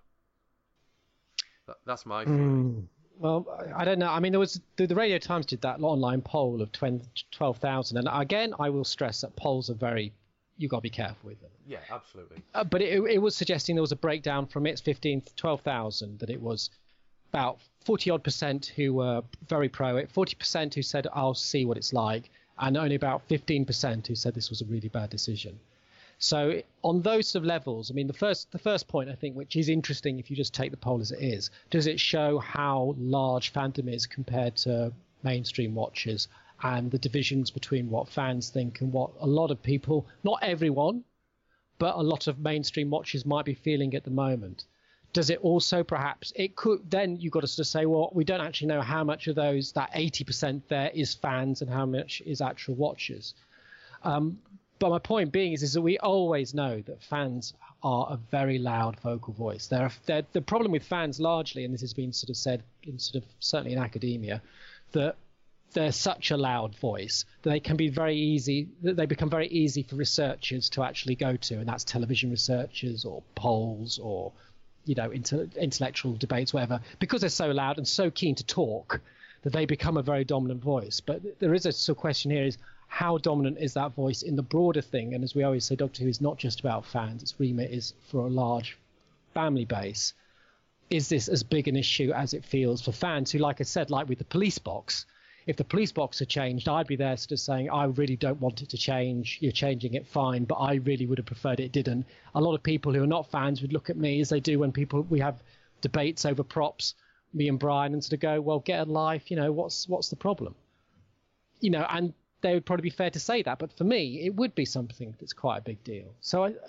That, that's my feeling. Mm, well, I don't know. I mean, there was the, the Radio Times did that online poll of twelve thousand, and again, I will stress that polls are very. You got to be careful with them. Yeah, absolutely. Uh, but it, it was suggesting there was a breakdown from its fifteen, twelve thousand, that it was about forty odd percent who were very pro it, forty percent who said, I'll see what it's like, and only about fifteen percent who said this was a really bad decision. So on those sort of levels, I mean, the first the first point, I think, which is interesting if you just take the poll as it is, does it show how large fandom is compared to mainstream watchers and the divisions between what fans think and what a lot of people, not everyone, but a lot of mainstream watchers might be feeling at the moment? Does it also perhaps, it could, then you've got to sort of say, well, we don't actually know how much of those, that eighty percent there is fans and how much is actual watchers. Um, but my point being is, is that we always know that fans are a very loud vocal voice. They're, they're, the problem with fans largely, and this has been sort of said in sort of certainly in academia, that they're such a loud voice that they can be very easy, that they become very easy for researchers to actually go to, and that's television researchers or polls or, you know, inter- intellectual debates, whatever, because they're so loud and so keen to talk that they become a very dominant voice. But there is a sort of question here is, how dominant is that voice in the broader thing? And as we always say, Doctor Who is not just about fans. Its remit is for a large family base. Is this as big an issue as it feels for fans who, like I said, like with the police box, if the police box had changed, I'd be there sort of saying, I really don't want it to change. You're changing it, fine, but I really would have preferred it didn't. A lot of people who are not fans would look at me as they do when people we have debates over props, me and Brian, and sort of go, well, get a life, you know, what's what's the problem? You know, and they would probably be fair to say that, but for me, it would be something that's quite a big deal. So I,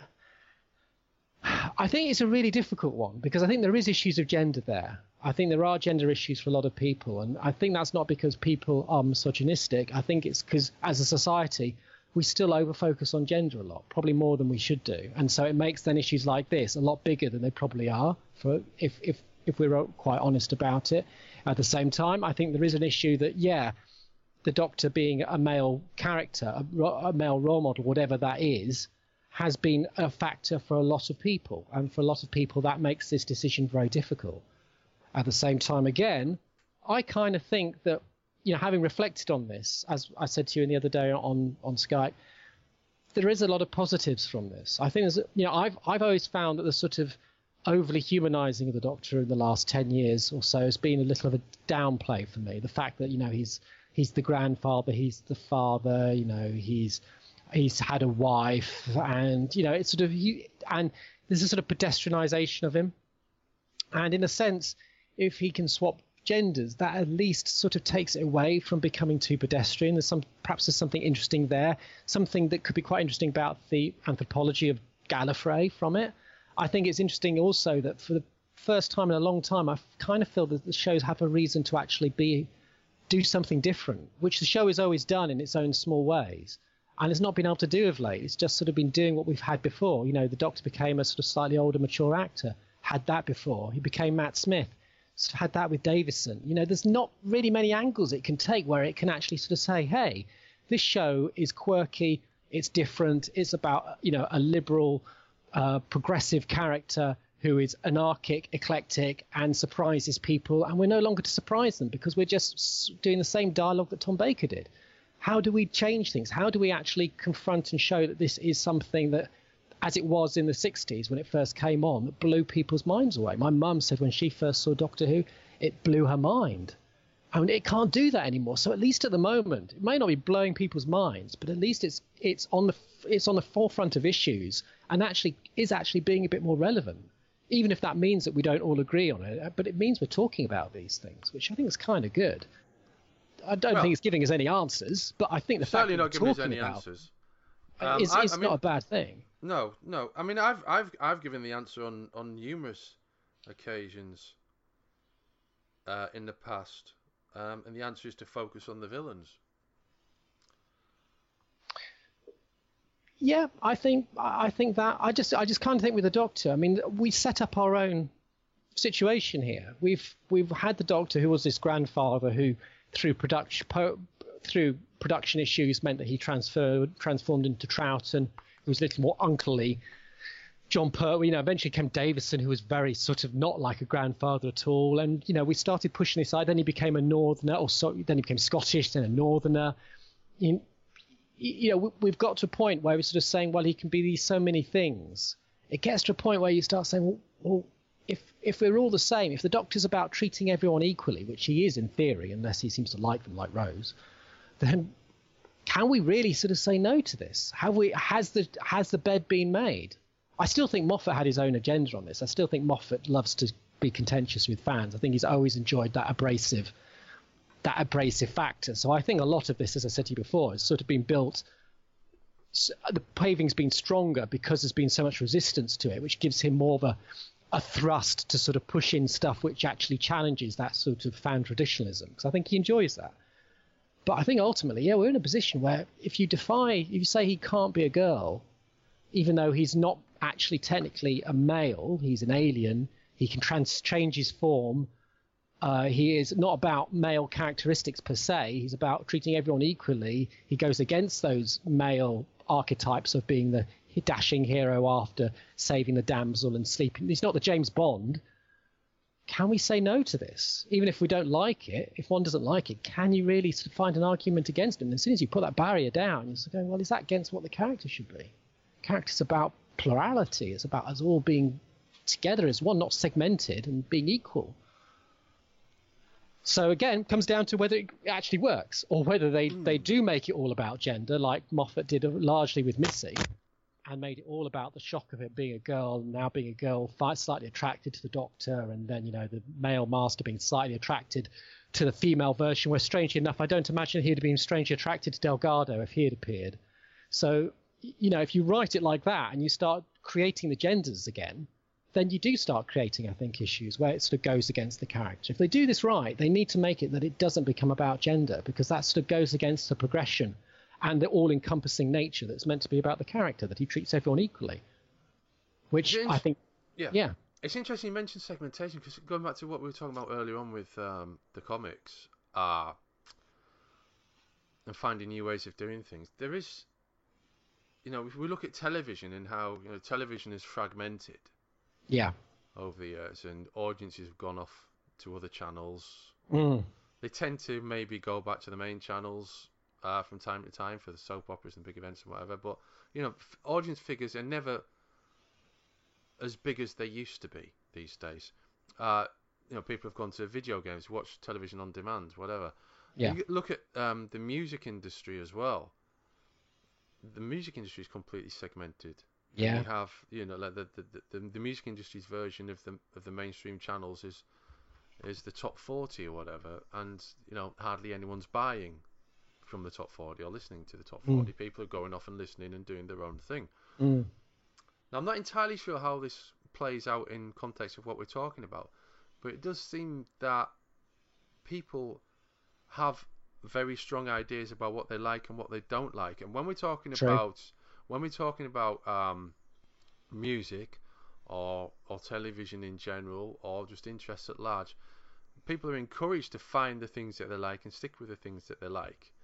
I think it's a really difficult one because I think there is issues of gender there. I think there are gender issues for a lot of people, and I think that's not because people are misogynistic. I think it's because as a society, we still over-focus on gender a lot, probably more than we should do. And so it makes then issues like this a lot bigger than they probably are, for if, if, if we're quite honest about it. At the same time, I think there is an issue that, yeah, the Doctor being a male character, a, a male role model, whatever that is, has been a factor for a lot of people. And for a lot of people, that makes this decision very difficult. At the same time, again, I kind of think that, you know, having reflected on this, as I said to you the other day on, on Skype, there is a lot of positives from this. I think, there's, you know, I've I've always found that the sort of overly humanising of the Doctor in the last ten years or so has been a little of a downplay for me. The fact that, you know, he's he's the grandfather, he's the father, you know, he's he's had a wife, and, you know, it's sort of, you, and there's a sort of pedestrianisation of him. And in a sense, if he can swap genders, that at least sort of takes it away from becoming too pedestrian. There's some, perhaps there's something interesting there, something that could be quite interesting about the anthropology of Gallifrey from it. I think it's interesting also that for the first time in a long time, I kind of feel that the shows have a reason to actually be do something different, which the show has always done in its own small ways. And it's not been able to do of late. It's just sort of been doing what we've had before. You know, the Doctor became a sort of slightly older, mature actor. Had that before. He became Matt Smith. Sort of had that with Davison. You know, there's not really many angles it can take where it can actually sort of say, hey, this show is quirky, It's different. It's about, you know, a liberal, uh, progressive character who is anarchic, eclectic, and surprises people. And we're no longer to surprise them because we're just doing the same dialogue that Tom Baker did. How do we change things? How do we actually confront and show that this is something that, as it was in the sixties when it first came on, that blew people's minds away? My mum said when she first saw Doctor Who, it blew her mind. I mean, it can't do that anymore. So at least at the moment, it may not be blowing people's minds, but at least it's it's on the it's on the forefront of issues and actually is actually being a bit more relevant, even if that means that we don't all agree on it. But it means we're talking about these things, which I think is kind of good. I don't well, think it's giving us any answers, but I think the fact that not we're giving us talking any about answers. Um, is, I, is I mean, not a bad thing. No, no. I mean, I've I've I've given the answer on on numerous occasions uh, in the past, um, and the answer is to focus on the villains. Yeah, I think I think that I just I just kind of think with the Doctor. I mean, we set up our own situation here. We've we've had the Doctor who was this grandfather who, through production po, through production issues, meant that he transferred transformed into Troughton, who was a little more unclely. John Pertwee, you know, eventually came Davison, who was very sort of not like a grandfather at all. And you know, we started pushing this side. Then he became a Northerner, or so, then he became Scottish, then a Northerner. You, you know, we've got to a point where we're sort of saying, well, he can be these so many things. It gets to a point where you start saying, well, well if if we're all the same, if the Doctor's about treating everyone equally, which he is in theory, unless he seems to like them like Rose, then can we really sort of say no to this? Have we has the has the bed been made? I still think Moffat had his own agenda on this. I still think Moffat loves to be contentious with fans. I think he's always enjoyed that abrasive that abrasive factor. So I think a lot of this, as I said to you before, has sort of been built. The paving's been stronger because there's been so much resistance to it, which gives him more of a a thrust to sort of push in stuff which actually challenges that sort of fan traditionalism, because I think he enjoys that. But I think ultimately, yeah, we're in a position where if you defy, if you say he can't be a girl, even though he's not actually technically a male, he's an alien, he can trans change his form, uh, he is not about male characteristics per se, he's about treating everyone equally, he goes against those male archetypes of being the dashing hero after saving the damsel and sleeping. He's not the James Bond. Can we say no to this? Even if we don't like it, if one doesn't like it, can you really sort of find an argument against it? And as soon as you put that barrier down, you're going, well, is that against what the character should be? Character's about plurality. It's about us all being together as one, not segmented, and being equal. So again, comes down to whether it actually works, or whether they, mm. they do make it all about gender, like Moffat did largely with Missy, and made it all about the shock of it being a girl, and now being a girl slightly attracted to the Doctor, and then, you know, the male master being slightly attracted to the female version, where strangely enough, I don't imagine he'd have been strangely attracted to Delgado if he had appeared. So, you know, if you write it like that and you start creating the genders again, then you do start creating, I think, issues where it sort of goes against the character. If they do this right, they need to make it that it doesn't become about gender, because that sort of goes against the progression and the all-encompassing nature that's meant to be about the character, that he treats everyone equally. Which I think, yeah. yeah. It's interesting you mentioned segmentation, because going back to what we were talking about earlier on with um, the comics, uh, and finding new ways of doing things, there is, you know, if we look at television and how, you know, television is fragmented, yeah, over the years, and audiences have gone off to other channels. Mm. They tend to maybe go back to the main channels uh, from time to time for the soap operas and big events and whatever. But you know, f- audience figures are never as big as they used to be these days. Uh, you know, people have gone to video games, watch television on demand, whatever. Yeah. You look at um, the music industry as well. The music industry is completely segmented. Yeah. You have, you know, like the the, the the music industry's version of the of the mainstream channels is is the top forty or whatever, and you know, hardly anyone's buying from the top forty or listening to the top forty. Mm. People are going off and listening and doing their own thing. Mm. Now, I'm not entirely sure how this plays out in context of what we're talking about, but it does seem that people have very strong ideas about what they like and what they don't like, and when we're talking True. about When we're talking about um, music or or television in general, or just interests at large, people are encouraged to find the things that they like and stick with the things that they like.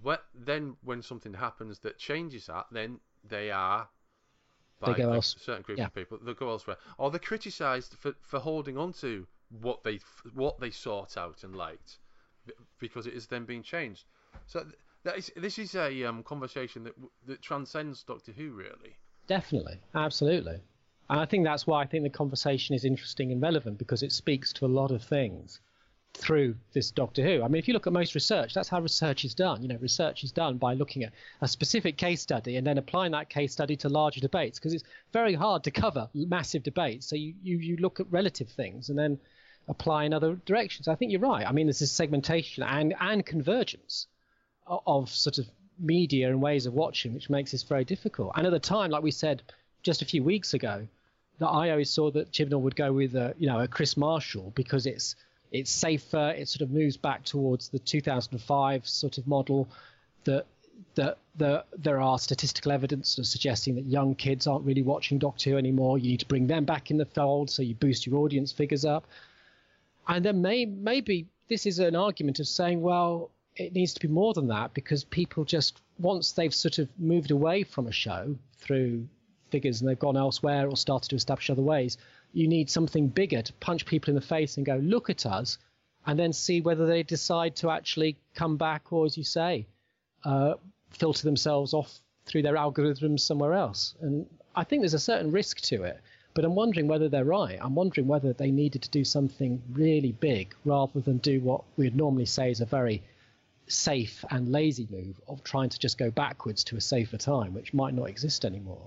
what then when something happens that changes that, then they are They by go a else- certain group yeah. of people they go elsewhere, or they're criticised for, for holding on to what they what they sought out and liked, because it is then being changed. So that is this is a um, conversation that that transcends Doctor Who, really. Definitely, absolutely. And I think that's why I think the conversation is interesting and relevant, because it speaks to a lot of things through this Doctor Who. I mean, if you look at most research, that's how research is done. You know, research is done by looking at a specific case study and then applying that case study to larger debates, because it's very hard to cover massive debates. So you, you, you look at relative things and then apply in other directions. I think you're right. I mean, there's this segmentation and, and convergence of, of sort of media and ways of watching, which makes this very difficult. And at the time, like we said just a few weeks ago, that I always saw that Chibnall would go with a, you know, a Chris Marshall, because it's it's safer. It sort of moves back towards the two thousand five sort of model. That that the, there are statistical evidence sort of suggesting that young kids aren't really watching Doctor Who anymore. You need to bring them back in the fold, so you boost your audience figures up. And then may, maybe this is an argument of saying, well, it needs to be more than that, because people just, once they've sort of moved away from a show through figures and they've gone elsewhere or started to establish other ways, you need something bigger to punch people in the face and go, look at us, and then see whether they decide to actually come back, or, as you say, uh, filter themselves off through their algorithms somewhere else. And I think there's a certain risk to it, but I'm wondering whether they're right. I'm wondering whether they needed to do something really big rather than do what we would normally say is a very safe and lazy move of trying to just go backwards to a safer time, which might not exist anymore.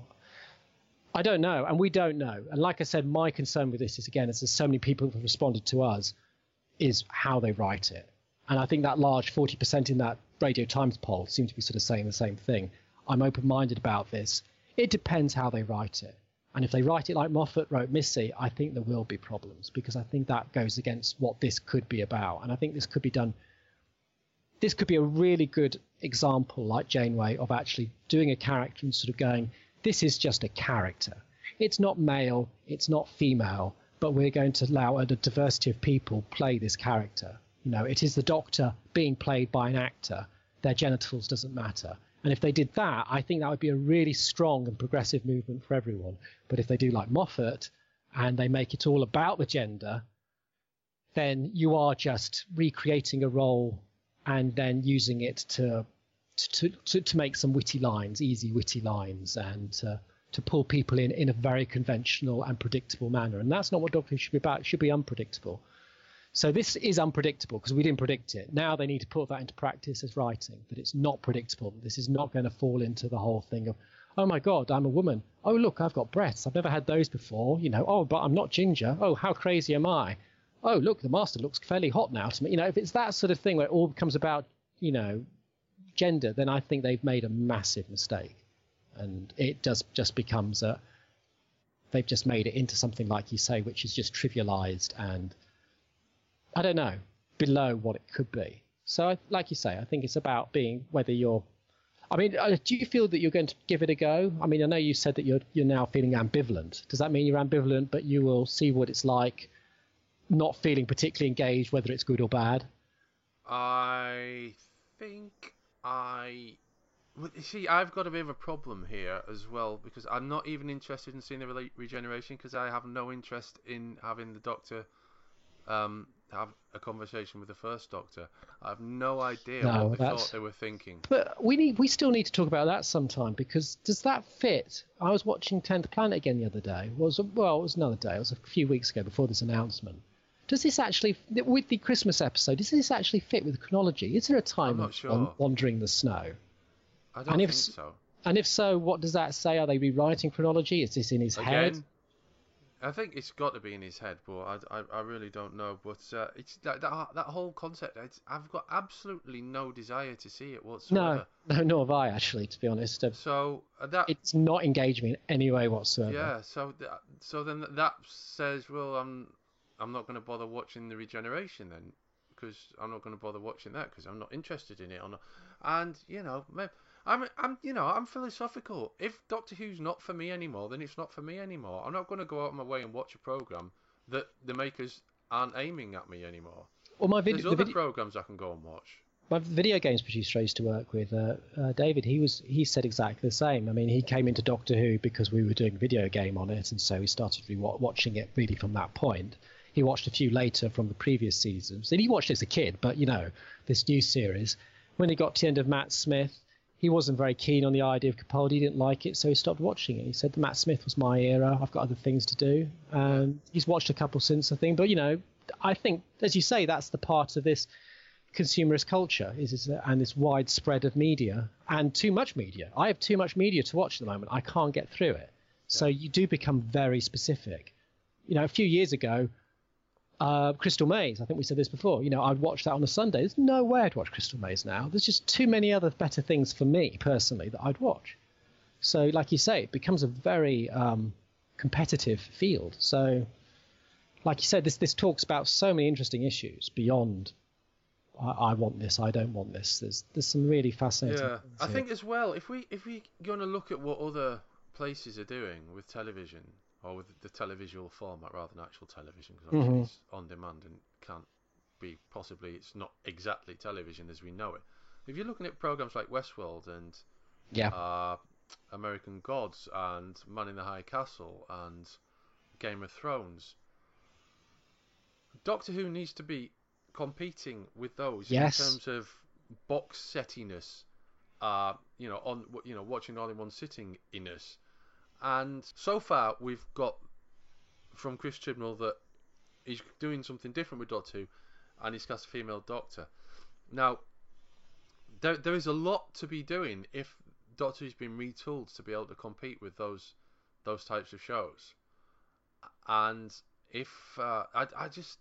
I don't know, and we don't know. And like I said, my concern with this is, again, as there's so many people who have responded to us, is how they write it. And I think that large forty percent in that Radio Times poll seem to be sort of saying the same thing. I'm open-minded about this. It depends how they write it. And if they write it like Moffat wrote Missy, I think there will be problems, because I think that goes against what this could be about. And I think this could be done. This could be a really good example, like Janeway, of actually doing a character and sort of going, this is just a character. It's not male, it's not female, but we're going to allow a diversity of people play this character. You know, it is the Doctor being played by an actor. Their genitals doesn't matter. And if they did that, I think that would be a really strong and progressive movement for everyone. But if they do like Moffat and they make it all about the gender, then you are just recreating a role and then using it to to to, to make some witty lines, easy witty lines, and to, to pull people in in a very conventional and predictable manner. And that's not what Doctor Who should be about. It should be unpredictable. So this is unpredictable because we didn't predict it. Now they need to put that into practice as writing, that it's not predictable. This is not going to fall into the whole thing of, oh my God, I'm a woman. Oh, look, I've got breasts. I've never had those before. You know, oh, but I'm not ginger. Oh, how crazy am I? Oh, look, the Master looks fairly hot now to me. You know, if it's that sort of thing where it all becomes about, you know, gender, then I think they've made a massive mistake. And it does just becomes a, they've just made it into something, like you say, which is just trivialized and, I don't know, below what it could be. So, I, like you say, I think it's about being whether you're. I mean, uh, do you feel that you're going to give it a go? I mean, I know you said that you're you're now feeling ambivalent. Does that mean you're ambivalent, but you will see what it's like, not feeling particularly engaged, whether it's good or bad? I think I. Well, you see, I've got a bit of a problem here as well, because I'm not even interested in seeing the re- regeneration, because I have no interest in having the Doctor um, have a conversation with the first Doctor. I have no idea No, what they that's- thought they were thinking. But we need we still need to talk about that sometime, because does that fit? I was watching tenth Planet again the other day. It was well, it was another day. It was a few weeks ago before this announcement. Does this actually, with the Christmas episode, does this actually fit with the chronology? Is there a time I'm not of sure. wan- wandering the snow? I don't and if think s- so. And if so, what does that say? Are they rewriting chronology? Is this in his head? Again, I think it's got to be in his head, but I, I, I really don't know. But uh, it's that, that that whole concept. It's, I've got absolutely no desire to see it whatsoever. No, no, nor have I, actually, to be honest. Uh, So uh, that It's not engaging me in any way whatsoever. yeah. So th- so then that says, well, I'm I'm not going to bother watching the regeneration then, because I'm not going to bother watching that because I'm not interested in it. Or not. And you know, maybe, I'm I'm you know I'm philosophical. If Doctor Who's not for me anymore, then it's not for me anymore. I'm not going to go out of my way and watch a program that the makers aren't aiming at me anymore. Well, my There's video, the other video programs I can go and watch. my video games producer I used to work with, uh, uh, David, he was he said exactly the same. I mean, he came into Doctor Who because we were doing a video game on it, and so he started re- watching it really from that point. He watched a few later from the previous seasons. And he watched it as a kid, but, you know, this new series. When he got to the end of Matt Smith, he wasn't very keen on the idea of Capaldi. He didn't like it, so he stopped watching it. He said, Matt Smith was my era. I've got other things to do. Um, he's watched a couple since, I think. But, you know, I think, as you say, that's the part of this consumerist culture is, is and this widespread of media and too much media. I have too much media to watch at the moment. I can't get through it. So you do become very specific. You know, a few years ago, Uh, Crystal Maze, I think we said this before, you know, I'd watch that on a Sunday. There's no way I'd watch Crystal Maze now. There's just too many other better things for me personally that I'd watch. So like you say, it becomes a very um, competitive field. So like you said, this this talks about so many interesting issues beyond I, I want this, I don't want this. There's there's some really fascinating Yeah, things I here. think as well, if we if we going to look at what other places are doing with television, or with the televisual format rather than actual television, because obviously Mhm. it's on demand and can't be possibly, it's not exactly television as we know it. If you're looking at programs like Westworld and Yeah. uh, American Gods and Man in the High Castle and Game of Thrones, Doctor Who needs to be competing with those Yes. in terms of box settiness, uh, you know, on you know watching all in one sitting-inness. And so far, we've got from Chris Chibnall that he's doing something different with Doctor Who, and he's cast a female Doctor. Now, there there is a lot to be doing if Doctor Who's been retooled to be able to compete with those those types of shows. And if uh, I I just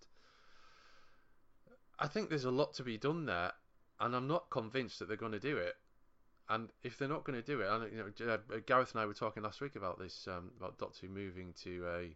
I think there's a lot to be done there, and I'm not convinced that they're going to do it. And if they're not going to do it, and you know, uh, Gareth and I were talking last week about this, um, about Doctor Who moving to a,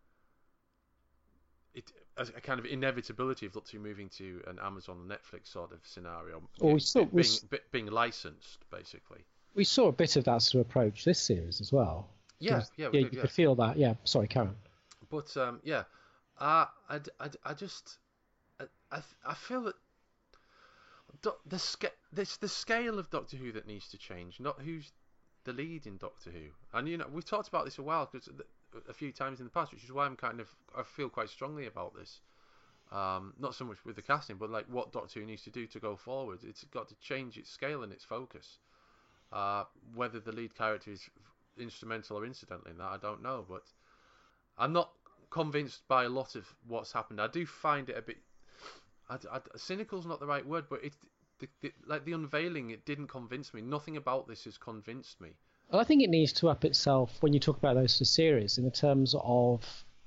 it, a, a kind of inevitability of Doctor Who moving to an Amazon or Netflix sort of scenario, Well, we being, saw- we being, s- be- being licensed basically. We saw a bit of that sort of approach this series as well. Yeah, Because- yeah, we yeah, did, you yeah. could feel that. Yeah, sorry, Karen. But um, yeah, uh, I, d- I, d- I just I, I, I feel that do- the sca- this the scale of Doctor Who that needs to change, not who's the lead in Doctor Who. And you know, we've talked about this a while, cause a few times in the past, which is why I'm kind of I feel quite strongly about this. Um, not so much with the casting, but like what Doctor Who needs to do to go forward. It's got to change its scale and its focus. Uh, whether the lead character is instrumental or incidental in that, I don't know, but I'm not convinced by a lot of what's happened. I do find it a bit. I, I, cynical's not the right word, but it, the, the, like the unveiling, it didn't convince me. Nothing about this has convinced me. Well, I think it needs to up itself when you talk about those two series in the terms of.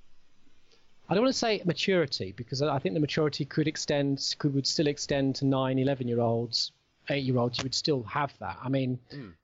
I don't want to say maturity, because I think the maturity could extend, could would still extend to nine, eleven year olds, eight year olds. You would still have that. I mean, Mm.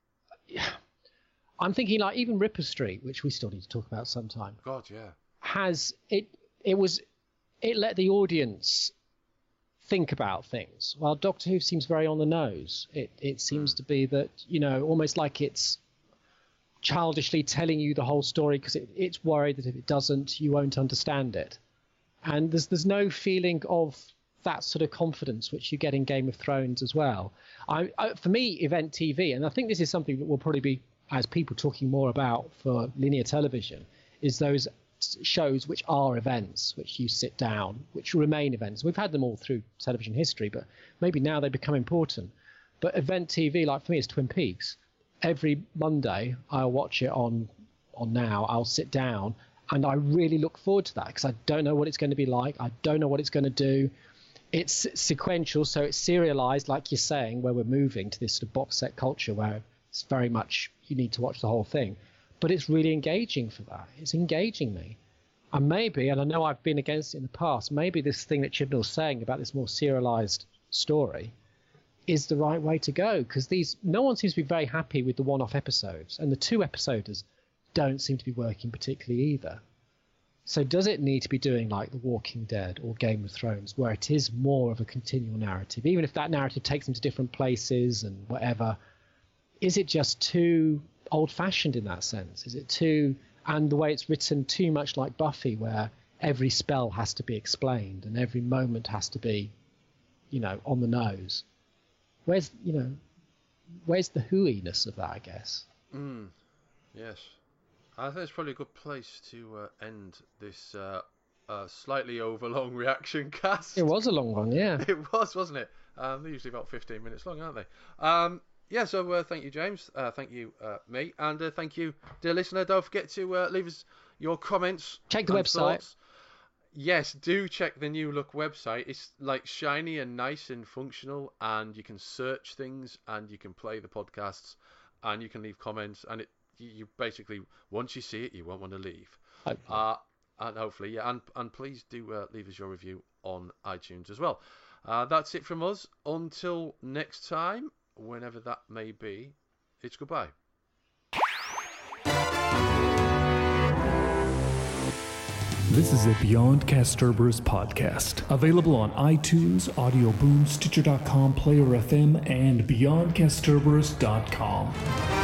I'm thinking like even Ripper Street, which we still need to talk about sometime. God, yeah. Has it? It was. It let the audience think about things. Well, Doctor Who seems very on the nose. It it seems to be that, you know, almost like it's childishly telling you the whole story because it, it's worried that if it doesn't, you won't understand it. And there's there's no feeling of that sort of confidence which you get in Game of Thrones as well. I, I for me, event T V, and I think this is something that will probably be, as people talking more about for linear television, is those shows which are events, which you sit down, which remain events. We've had them all through television history, but maybe now they become important. But event T V, like for me, is Twin Peaks. Every Monday, I'll watch it on on Now. I'll sit down, and I really look forward to that because I don't know what it's going to be like. I don't know what it's going to do. It's sequential, so it's serialized, like you're saying, where we're moving to this sort of box set culture where it's very much you need to watch the whole thing. But it's really engaging for that. It's engaging me. And maybe, and I know I've been against it in the past, maybe this thing that Chibnall's saying about this more serialized story is the right way to go, because these no one seems to be very happy with the one-off episodes, and the two episoders don't seem to be working particularly either. So does it need to be doing like The Walking Dead or Game of Thrones, where it is more of a continual narrative, even if that narrative takes them to different places and whatever? Is it just too old-fashioned in that sense? Is it too, and the way it's written, too much like Buffy, where every spell has to be explained and every moment has to be, you know, on the nose? where's you know, where's the hooey-ness of that? I guess. Mm, yes, I think it's probably a good place to uh, end this uh, uh, slightly overlong reaction cast. It was a long one, yeah. It was, wasn't it? Um, they're usually about fifteen minutes long, aren't they? Um, yeah, so uh, thank you, James. Uh, thank you, uh, me. And uh, thank you, dear listener. Don't forget to uh, leave us your comments. Check the and website. Thoughts. Yes, do check the New Look website. It's like shiny and nice and functional, and you can search things, and you can play the podcasts, and you can leave comments, and it you basically, once you see it, you won't want to leave. Hopefully. Uh, and hopefully, yeah, and, and please do uh, leave us your review on iTunes as well. Uh, that's it from us. Until next time, whenever that may be, it's goodbye. This is a Beyond Castorber's podcast, available on iTunes, Audio Boom, Stitcher dot com, Player F M, and beyond castorber's dot com.